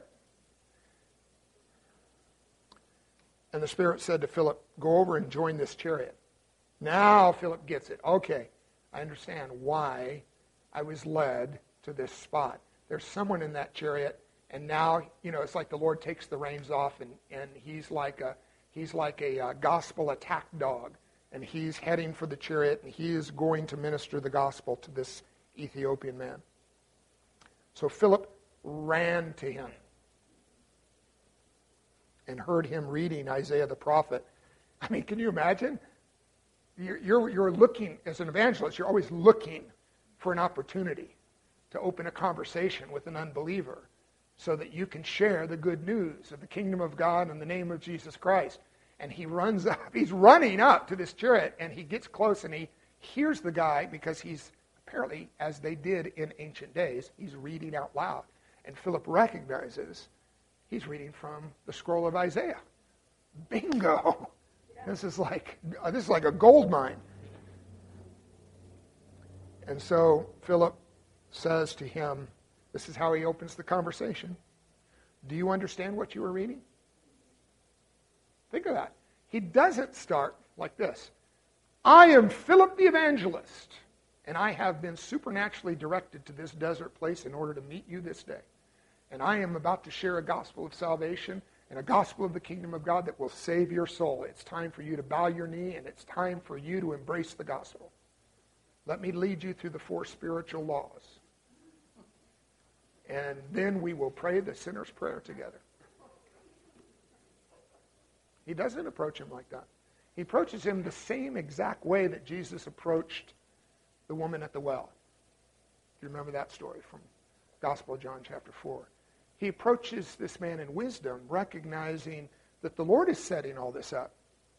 And the Spirit said to Philip, go over and join this chariot. Now Philip gets it. Okay, I understand why I was led to this spot. There's someone in that chariot. And now, it's like the Lord takes the reins off, and he's like a gospel attack dog, and he's heading for the chariot, and he is going to minister the gospel to this Ethiopian man. So Philip ran to him and heard him reading Isaiah the prophet. I mean, can you imagine? You're looking, as an evangelist, you're always looking for an opportunity to open a conversation with an unbeliever, so that you can share the good news of the kingdom of God in the name of Jesus Christ. And he runs up. He's running up to this chariot, and he gets close, and he hears the guy, because he's apparently, as they did in ancient days, he's reading out loud. And Philip recognizes he's reading from the scroll of Isaiah. Bingo! This is like a gold mine. And so Philip says to him, this is how he opens the conversation. Do you understand what you were reading? Think of that. He doesn't start like this. I am Philip the evangelist, and I have been supernaturally directed to this desert place in order to meet you this day. And I am about to share a gospel of salvation and a gospel of the kingdom of God that will save your soul. It's time for you to bow your knee, and it's time for you to embrace the gospel. Let me lead you through the 4 spiritual laws. and then we will pray the sinner's prayer together. He doesn't approach him like that. He approaches him the same exact way that Jesus approached the woman at the well. Do you remember that story from Gospel of John chapter 4? He approaches this man in wisdom, recognizing that the Lord is setting all this up.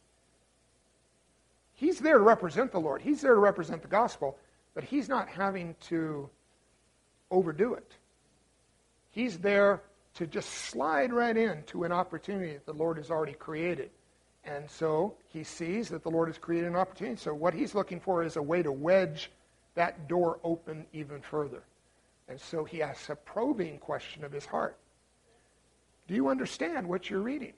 He's there to represent the Lord. He's there to represent the gospel, but he's not having to overdo it. He's there to just slide right into an opportunity that the Lord has already created. And so he sees that the Lord has created an opportunity. So what he's looking for is a way to wedge that door open even further. And so he asks a probing question of his heart. Do you understand what you're reading?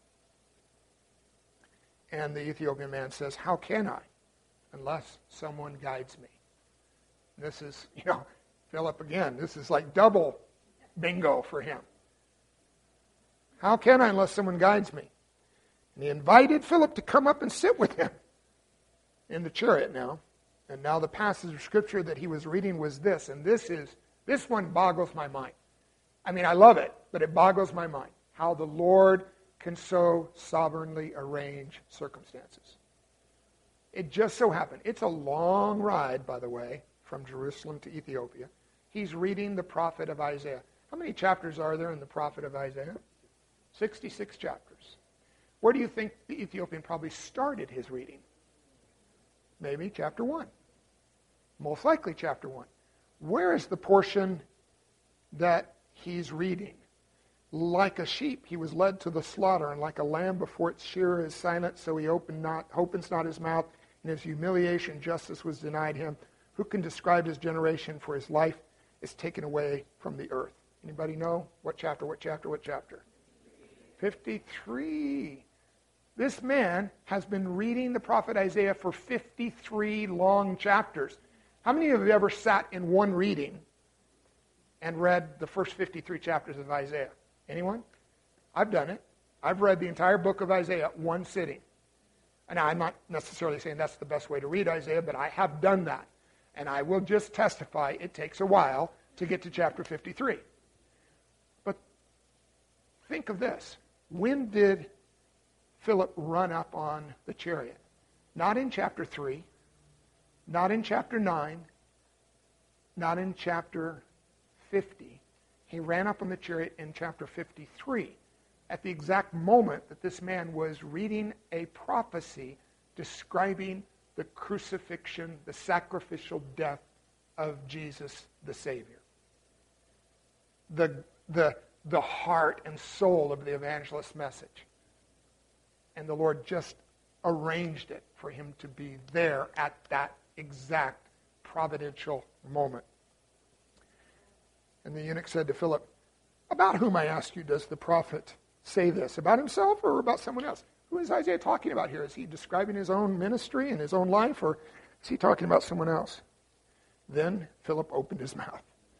And the Ethiopian man says, how can I, unless someone guides me? This is, Philip again, this is like double bingo for him. How can I unless someone guides me? And he invited Philip to come up and sit with him in the chariot now. And now the passage of Scripture that he was reading was this, and this one boggles my mind. I mean, I love it, but it boggles my mind. How the Lord can so sovereignly arrange circumstances. It just so happened. It's a long ride, by the way, from Jerusalem to Ethiopia. He's reading the prophet of Isaiah. How many chapters are there in the prophet of Isaiah? 66 chapters. Where do you think the Ethiopian probably started his reading? Maybe chapter 1. Most likely chapter 1. Where is the portion that he's reading? Like a sheep, he was led to the slaughter, and like a lamb before its shearer is silent, so he opens not his mouth. In his humiliation, justice was denied him. Who can describe his generation? For his life is taken away from the earth. Anybody know? What chapter? 53. This man has been reading the prophet Isaiah for 53 long chapters. How many of you have ever sat in one reading and read the first 53 chapters of Isaiah? Anyone? I've done it. I've read the entire book of Isaiah one sitting. And I'm not necessarily saying that's the best way to read Isaiah, but I have done that. And I will just testify it takes a while to get to chapter 53. But think of this. When did Philip run up on the chariot? Not in chapter 3, not in chapter 9, not in chapter 50. He ran up on the chariot in chapter 53, at the exact moment that this man was reading a prophecy describing the crucifixion, the sacrificial death of Jesus the Savior. The heart and soul of the evangelist's message. And the Lord just arranged it for him to be there at that exact providential moment. And the eunuch said to Philip, about whom, I ask you, does the prophet say this? About himself or about someone else? Who is Isaiah talking about here? Is he describing his own ministry and his own life, or is he talking about someone else? Then Philip opened his mouth.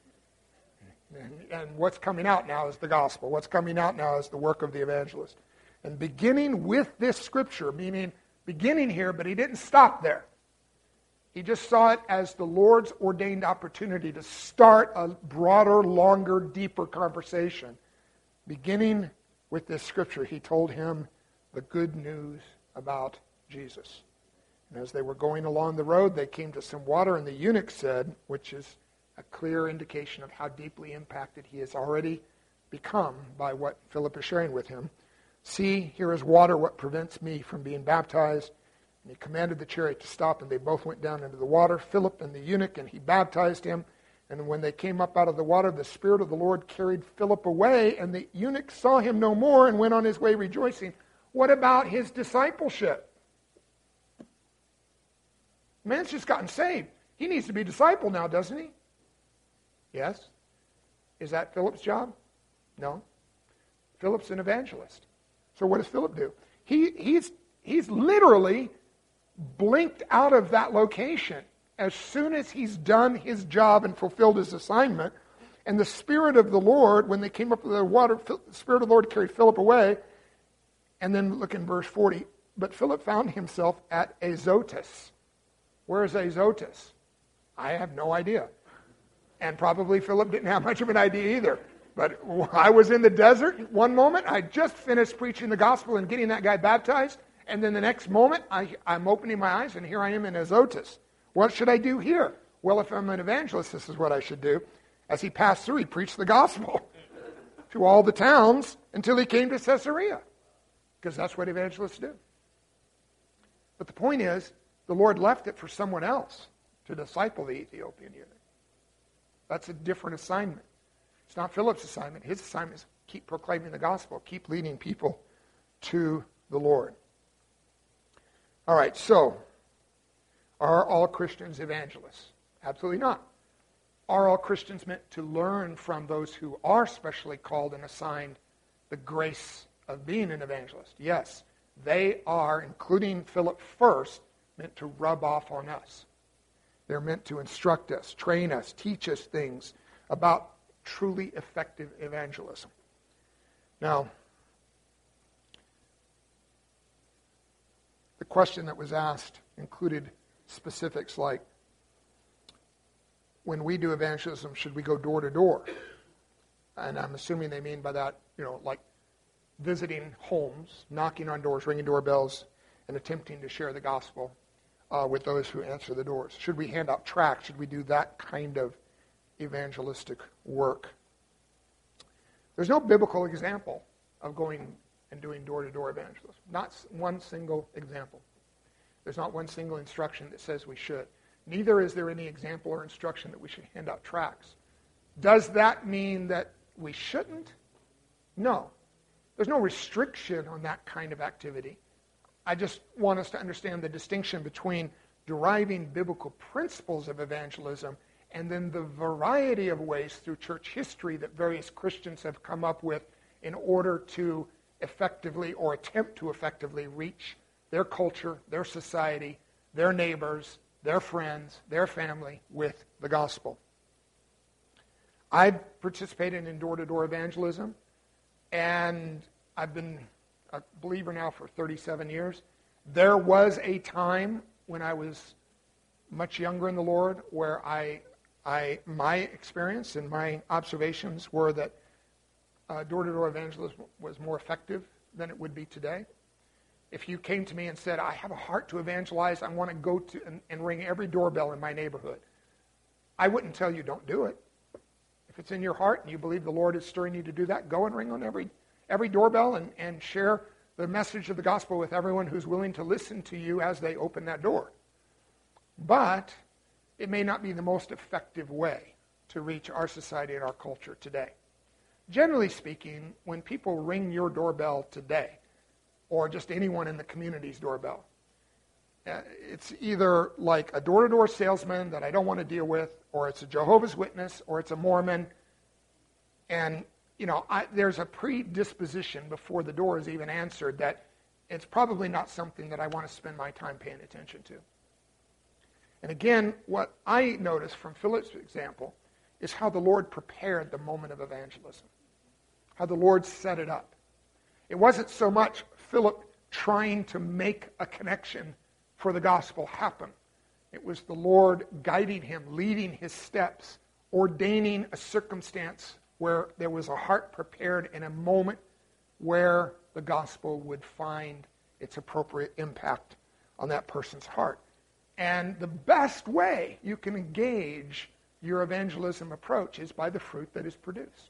And what's coming out now is the gospel. What's coming out now is the work of the evangelist. And beginning with this scripture, meaning beginning here, but he didn't stop there. He just saw it as the Lord's ordained opportunity to start a broader, longer, deeper conversation. Beginning with this scripture, he told him the good news about Jesus. And as they were going along the road, they came to some water, and the eunuch said, which is a clear indication of how deeply impacted he has already become by what Philip is sharing with him. See, here is water. What prevents me from being baptized? And he commanded the chariot to stop, and they both went down into the water, Philip and the eunuch, and he baptized him. And when they came up out of the water, the Spirit of the Lord carried Philip away, and the eunuch saw him no more and went on his way rejoicing. What about his discipleship? Man's just gotten saved. He needs to be discipled now, doesn't he? Yes. Is that Philip's job? No. Philip's an evangelist. So what does Philip do? He's literally blinked out of that location as soon as he's done his job and fulfilled his assignment. And the Spirit of the Lord, when they came up with the water, the Spirit of the Lord carried Philip away. And then look in verse 40. But Philip found himself at Azotus. Where is Azotus? I have no idea. And probably Philip didn't have much of an idea either. But I was in the desert one moment. I just finished preaching the gospel and getting that guy baptized. And then the next moment, I'm opening my eyes, and here I am in Azotus. What should I do here? Well, if I'm an evangelist, this is what I should do. As he passed through, he preached the gospel to all the towns until he came to Caesarea. Because that's what evangelists do. But the point is, the Lord left it for someone else to disciple the Ethiopian eunuch. That's a different assignment. It's not Philip's assignment. His assignment is keep proclaiming the gospel, keep leading people to the Lord. All right, so, are all Christians evangelists? Absolutely not. Are all Christians meant to learn from those who are specially called and assigned the grace of being an evangelist? Yes, they are, including Philip first, meant to rub off on us. They're meant to instruct us, train us, teach us things about truly effective evangelism. Now, the question that was asked included specifics like, when we do evangelism, should we go door to door? And I'm assuming they mean by that, like visiting homes, knocking on doors, ringing doorbells, and attempting to share the gospel with those who answer the doors. Should we hand out tracts? Should we do that kind of evangelistic work? There's no biblical example of going and doing door-to-door evangelism. Not one single example. There's not one single instruction that says we should. Neither is there any example or instruction that we should hand out tracts. Does that mean that we shouldn't? No. There's no restriction on that kind of activity. I just want us to understand the distinction between deriving biblical principles of evangelism and then the variety of ways through church history that various Christians have come up with in order to effectively or attempt to effectively reach their culture, their society, their neighbors, their friends, their family with the gospel. I've participated in door-to-door evangelism, and I've been a believer now for 37 years. There was a time when I was much younger in the Lord where my experience and my observations were that door-to-door evangelism was more effective than it would be today. If you came to me and said, I have a heart to evangelize, I want to go to and ring every doorbell in my neighborhood, I wouldn't tell you don't do it. If it's in your heart and you believe the Lord is stirring you to do that, go and ring on every doorbell and share the message of the gospel with everyone who's willing to listen to you as they open that door. But it may not be the most effective way to reach our society and our culture today. Generally speaking, when people ring your doorbell today, or just anyone in the community's doorbell, it's either like a door-to-door salesman that I don't want to deal with, or it's a Jehovah's Witness, or it's a Mormon. And, there's a predisposition before the door is even answered that it's probably not something that I want to spend my time paying attention to. And again, what I noticed from Philip's example is how the Lord prepared the moment of evangelism, how the Lord set it up. It wasn't so much Philip trying to make a connection for the gospel happen. It was the Lord guiding him, leading his steps, ordaining a circumstance where there was a heart prepared in a moment where the gospel would find its appropriate impact on that person's heart. And the best way you can engage your evangelism approach is by the fruit that is produced.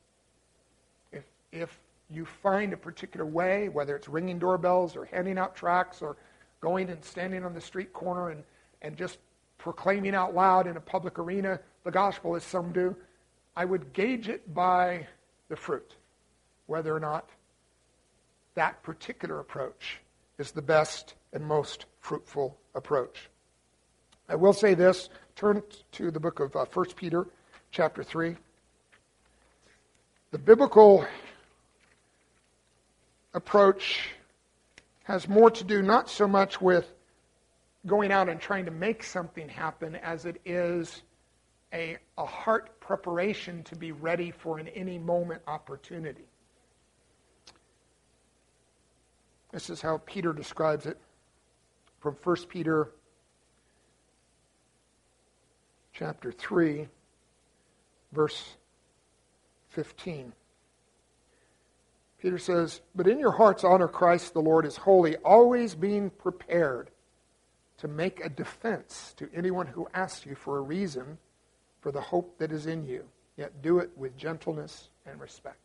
If you find a particular way, whether it's ringing doorbells or handing out tracts or going and standing on the street corner and just proclaiming out loud in a public arena the gospel as some do, I would gauge it by the fruit, whether or not that particular approach is the best and most fruitful approach. I will say this, turn to the book of 1 Peter chapter 3. The biblical approach has more to do not so much with going out and trying to make something happen as it is a heart preparation to be ready for an any moment opportunity. This is how Peter describes it from 1 Peter chapter 3. verse 15. Peter says, "But in your hearts honor Christ the Lord as holy, always being prepared to make a defense to anyone who asks you for a reason for the hope that is in you, yet do it with gentleness and respect."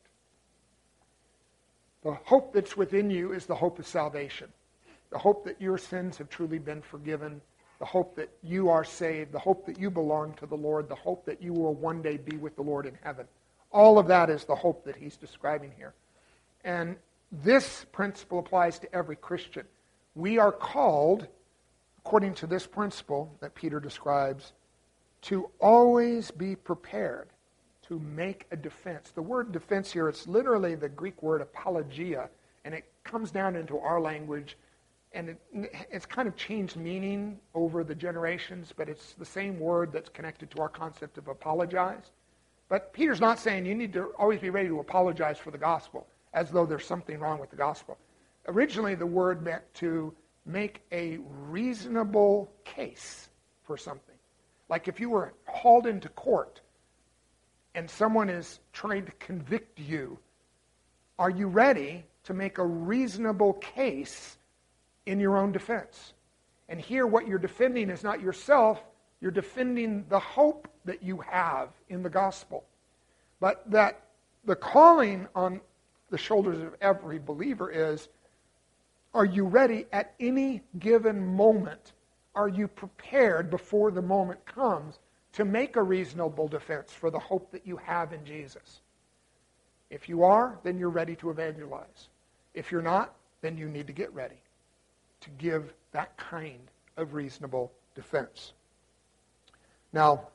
The hope that's within you is the hope of salvation. The hope that your sins have truly been forgiven. The hope that you are saved. The hope that you belong to the Lord. The hope that you will one day be with the Lord in heaven. All of that is the hope that he's describing here. And this principle applies to every Christian. We are called, according to this principle that Peter describes, to always be prepared to make a defense. The word defense here, it's literally the Greek word apologia, and it comes down into our language, and it's kind of changed meaning over the generations, but it's the same word that's connected to our concept of apologize. But Peter's not saying you need to always be ready to apologize for the gospel, as though there's something wrong with the gospel. Originally, the word meant to make a reasonable case for something. Like if you were hauled into court and someone is trying to convict you, are you ready to make a reasonable case in your own defense? And here what you're defending is not yourself, you're defending the hope that you have in the gospel. But that the calling on the shoulders of every believer is, are you ready at any given moment? Are you prepared before the moment comes to make a reasonable defense for the hope that you have in Jesus? If you are, then you're ready to evangelize. If you're not, then you need to get ready to give that kind of reasonable defense. Now,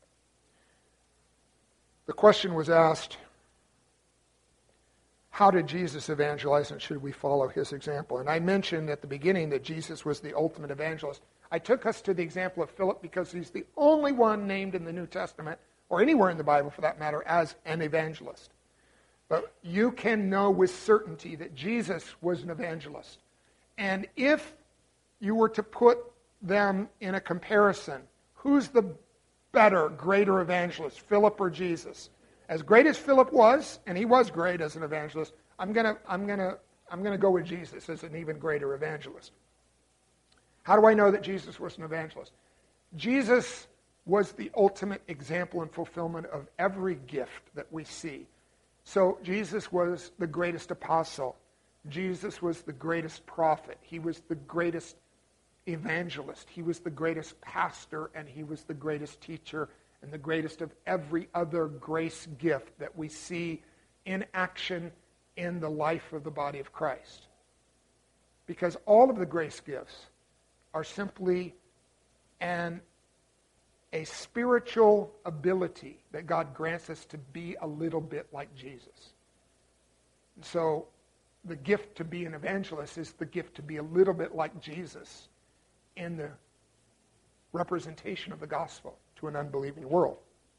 the question was asked, how did Jesus evangelize, and should we follow his example? And I mentioned at the beginning that Jesus was the ultimate evangelist. I took us to the example of Philip because he's the only one named in the New Testament, or anywhere in the Bible for that matter, as an evangelist. But you can know with certainty that Jesus was an evangelist. And if you were to put them in a comparison, who's the better, greater evangelist, Philip or Jesus? As great as Philip was, and he was great as an evangelist, I'm gonna go with Jesus as an even greater evangelist. How do I know that Jesus was an evangelist? Jesus was the ultimate example and fulfillment of every gift that we see. So Jesus was the greatest apostle. Jesus was the greatest prophet. He was the greatest evangelist. He was the greatest pastor, and he was the greatest teacher, and the greatest of every other grace gift that we see in action in the life of the body of Christ. Because all of the grace gifts are simply a spiritual ability that God grants us to be a little bit like Jesus. And so the gift to be an evangelist is the gift to be a little bit like Jesus in the representation of the gospel to an unbelieving world.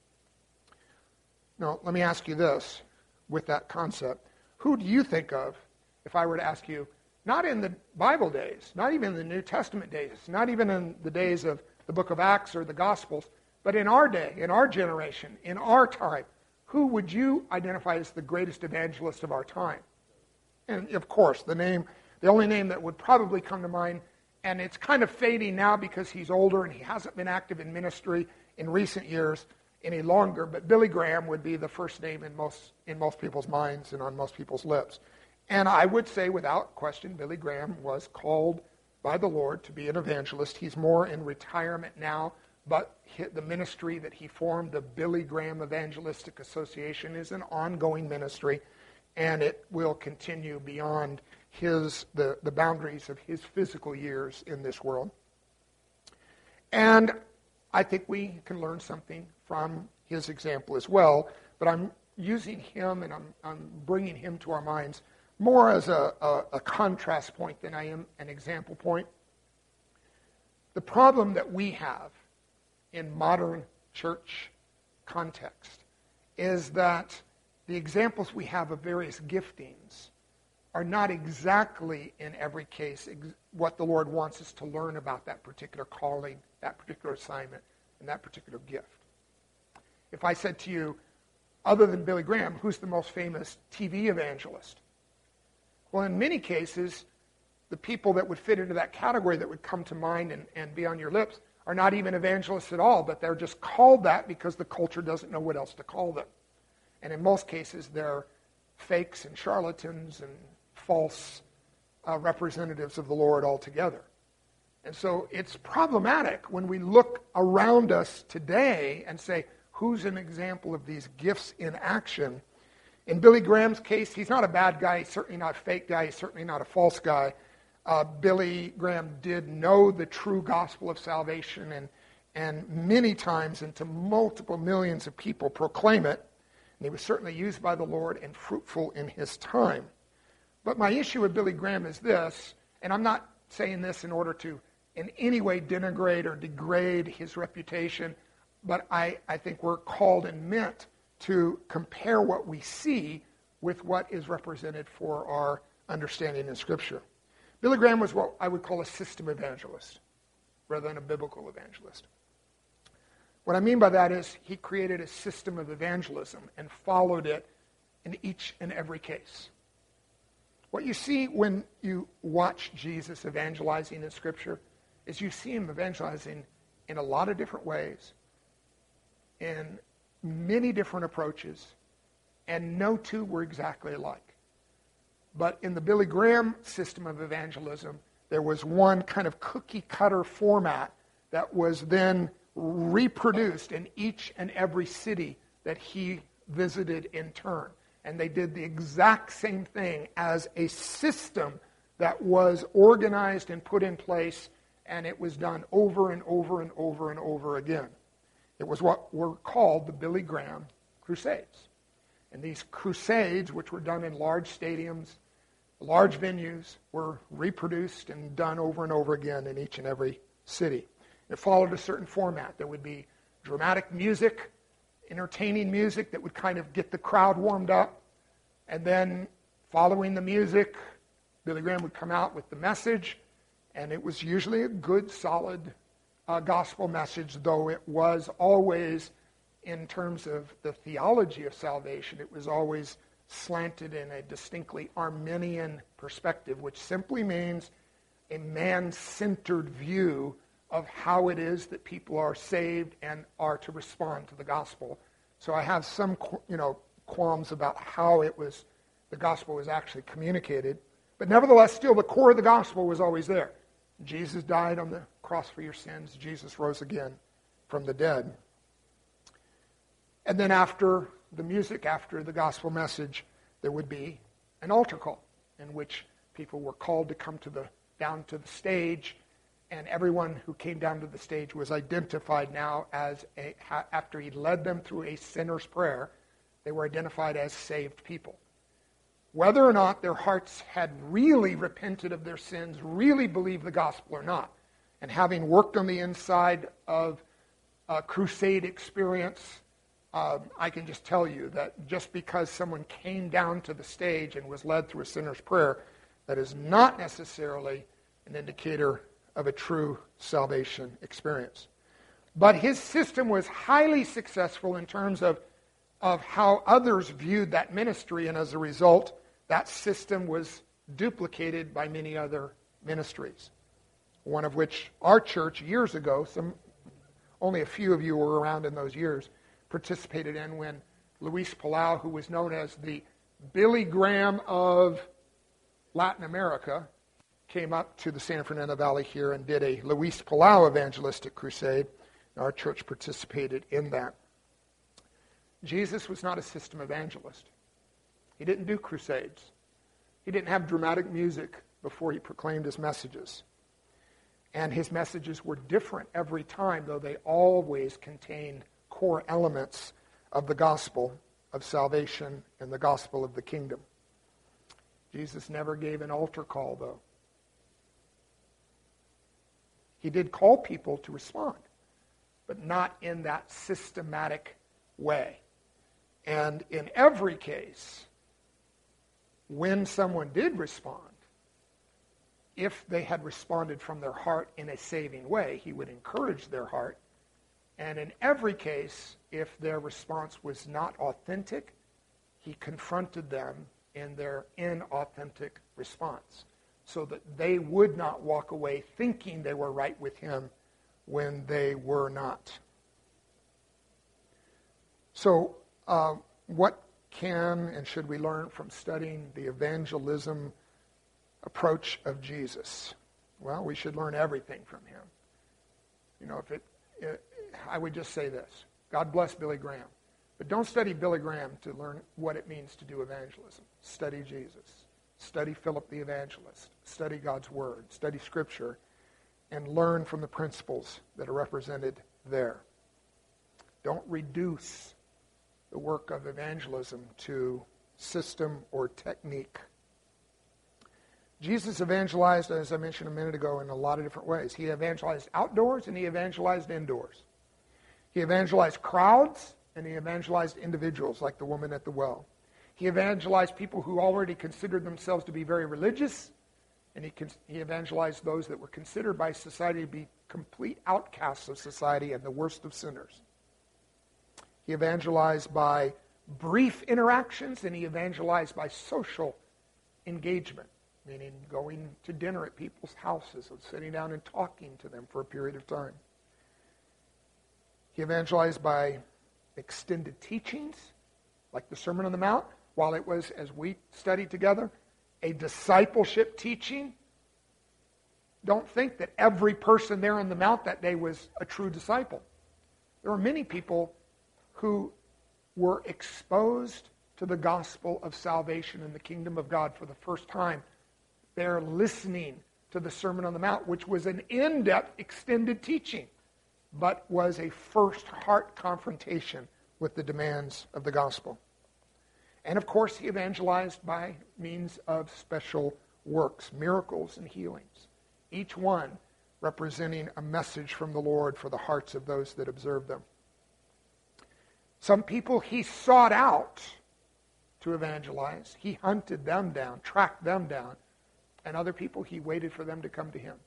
Now, let me ask you this with that concept. Who do you think of if I were to ask you, not in the Bible days, not even in the New Testament days, not even in the days of the book of Acts or the Gospels, but in our day, in our generation, in our time, who would you identify as the greatest evangelist of our time? And of course, the only name that would probably come to mind, and it's kind of fading now because he's older and he hasn't been active in ministry in recent years any longer, but Billy Graham would be the first name in most people's minds and on most people's lips. And I would say without question, Billy Graham was called by the Lord to be an evangelist. He's more in retirement now, but the ministry that he formed, the Billy Graham Evangelistic Association, is an ongoing ministry, and it will continue beyond the boundaries of his physical years in this world. And I think we can learn something from his example as well, but I'm using him and I'm bringing him to our minds more as a contrast point than I am an example point. The problem that we have in modern church context is that the examples we have of various giftings are not exactly, in every case, what the Lord wants us to learn about that particular calling, that particular assignment, and that particular gift. if I said to you, other than Billy Graham, who's the most famous TV evangelist? Well, in many cases, the people that would fit into that category that would come to mind and be on your lips are not even evangelists at all, but they're just called that because the culture doesn't know what else to call them. And in most cases, they're fakes and charlatans and false representatives of the Lord altogether. And so it's problematic when we look around us today and say, who's an example of these gifts in action? In Billy Graham's case, he's not a bad guy. He's certainly not a fake guy. He's certainly not a false guy. Billy Graham did know the true gospel of salvation and many times and to multiple millions of people proclaim it. And he was certainly used by the Lord and fruitful in his time. But my issue with Billy Graham is this, and I'm not saying this in order to in any way denigrate or degrade his reputation, but I think we're called and meant to compare what we see with what is represented for our understanding in Scripture. Billy Graham was what I would call a system evangelist rather than a biblical evangelist. What I mean by that is he created a system of evangelism and followed it in each and every case. What you see when you watch Jesus evangelizing in Scripture is you see him evangelizing in a lot of different ways, in many different approaches, and no two were exactly alike. But in the Billy Graham system of evangelism, there was one kind of cookie-cutter format that was then reproduced in each and every city that he visited in turn. And they did the exact same thing as a system that was organized and put in place, and it was done over and over and over and over again. It was what were called the Billy Graham Crusades. And these crusades, which were done in large stadiums, large venues, were reproduced and done over and over again in each and every city. It followed a certain format. There would be dramatic music, entertaining music that would kind of get the crowd warmed up. And then following the music, Billy Graham would come out with the message. And it was usually a good, solid gospel message, though it was always, in terms of the theology of salvation, it was always slanted in a distinctly Arminian perspective, which simply means a man-centered view of how it is that people are saved and are to respond to the gospel. So I have some, qualms about how the gospel was actually communicated. But nevertheless, still, the core of the gospel was always there. Jesus died on the cross for your sins. Jesus rose again from the dead. And then after the music, after the gospel message, there would be an altar call in which people were called to come down to the stage, and everyone who came down to the stage was identified now as, after he led them through a sinner's prayer, they were identified as saved people. Whether or not their hearts had really repented of their sins, really believed the gospel or not, and having worked on the inside of a crusade experience, I can just tell you that just because someone came down to the stage and was led through a sinner's prayer, that is not necessarily an indicator of a true salvation experience. But his system was highly successful in terms of how others viewed that ministry, and as a result, that system was duplicated by many other ministries. One of which our church years ago, only a few of you were around in those years, participated in when Luis Palau, who was known as the Billy Graham of Latin America, came up to the San Fernando Valley here and did a Luis Palau evangelistic crusade. Our church participated in that. Jesus was not a system evangelist. He didn't do crusades. He didn't have dramatic music before he proclaimed his messages. And his messages were different every time, though they always contained core elements of the gospel of salvation and the gospel of the kingdom. Jesus never gave an altar call, though. He did call people to respond, but not in that systematic way. And in every case, when someone did respond, if they had responded from their heart in a saving way, he would encourage their heart And in every case, if their response was not authentic, he confronted them in their inauthentic response so that they would not walk away thinking they were right with him when they were not. So what can and should we learn from studying the evangelism approach of Jesus? Well, we should learn everything from him. You know, I would just say this. God bless Billy Graham. But don't study Billy Graham to learn what it means to do evangelism. Study Jesus. Study Philip the evangelist. Study God's Word. Study Scripture. And learn from the principles that are represented there. Don't reduce the work of evangelism to system or technique. Jesus evangelized, as I mentioned a minute ago, in a lot of different ways. He evangelized outdoors and he evangelized indoors. He evangelized crowds and he evangelized individuals like the woman at the well. He evangelized people who already considered themselves to be very religious, and he evangelized those that were considered by society to be complete outcasts of society and the worst of sinners. He evangelized by brief interactions, and he evangelized by social engagement, meaning going to dinner at people's houses and sitting down and talking to them for a period of time. He evangelized by extended teachings, like the Sermon on the Mount, while it was, as we studied together, a discipleship teaching. Don't think that every person there on the Mount that day was a true disciple. There were many people who were exposed to the gospel of salvation and the kingdom of God for the first time. They're listening to the Sermon on the Mount, which was an in-depth, extended teaching, but was a first heart confrontation with the demands of the gospel. And of course, he evangelized by means of special works, miracles and healings, each one representing a message from the Lord for the hearts of those that observed them. Some people he sought out to evangelize. He hunted them down, tracked them down, and other people he waited for them to come to him.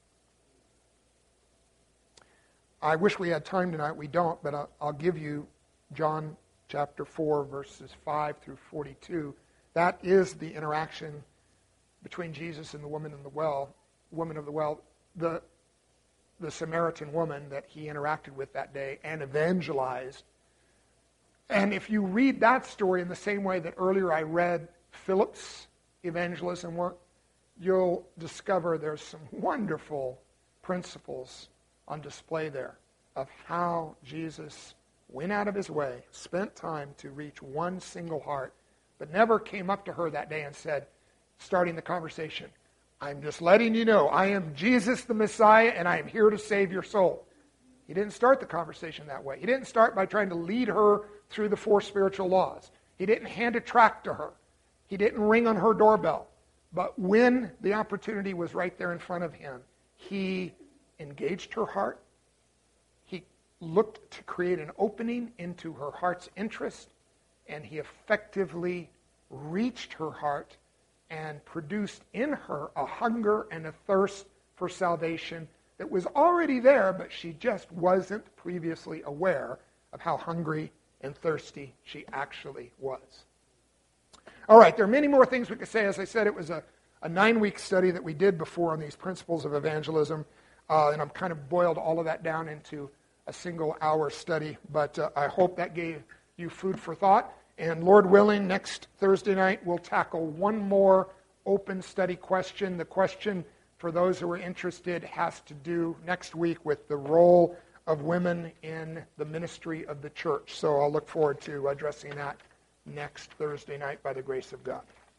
I wish we had time tonight. We don't, but I'll give you John chapter 4, verses 5 through 42. That is the interaction between Jesus and the woman of the well, the Samaritan woman that he interacted with that day and evangelized. And if you read that story in the same way that earlier I read Philip's evangelism work, you'll discover there's some wonderful principles on display there of how Jesus went out of his way, spent time to reach one single heart, but never came up to her that day and said, starting the conversation, I'm just letting you know, I am Jesus the Messiah, and I am here to save your soul. He didn't start the conversation that way. He didn't start by trying to lead her through the 4 spiritual laws. He didn't hand a tract to her. He didn't ring on her doorbell. But when the opportunity was right there in front of him, he engaged her heart. He looked to create an opening into her heart's interest, and he effectively reached her heart and produced in her a hunger and a thirst for salvation that was already there, but she just wasn't previously aware of how hungry and thirsty she actually was. All right, there are many more things we could say. As I said, it was a 9-week study that we did before on these principles of evangelism, and I've kind of boiled all of that down into a single hour study, but I hope that gave you food for thought. And Lord willing, next Thursday night we'll tackle one more open study question. The question, for those who are interested, has to do next week with the role of women in the ministry of the church. So I'll look forward to addressing that next Thursday night by the grace of God.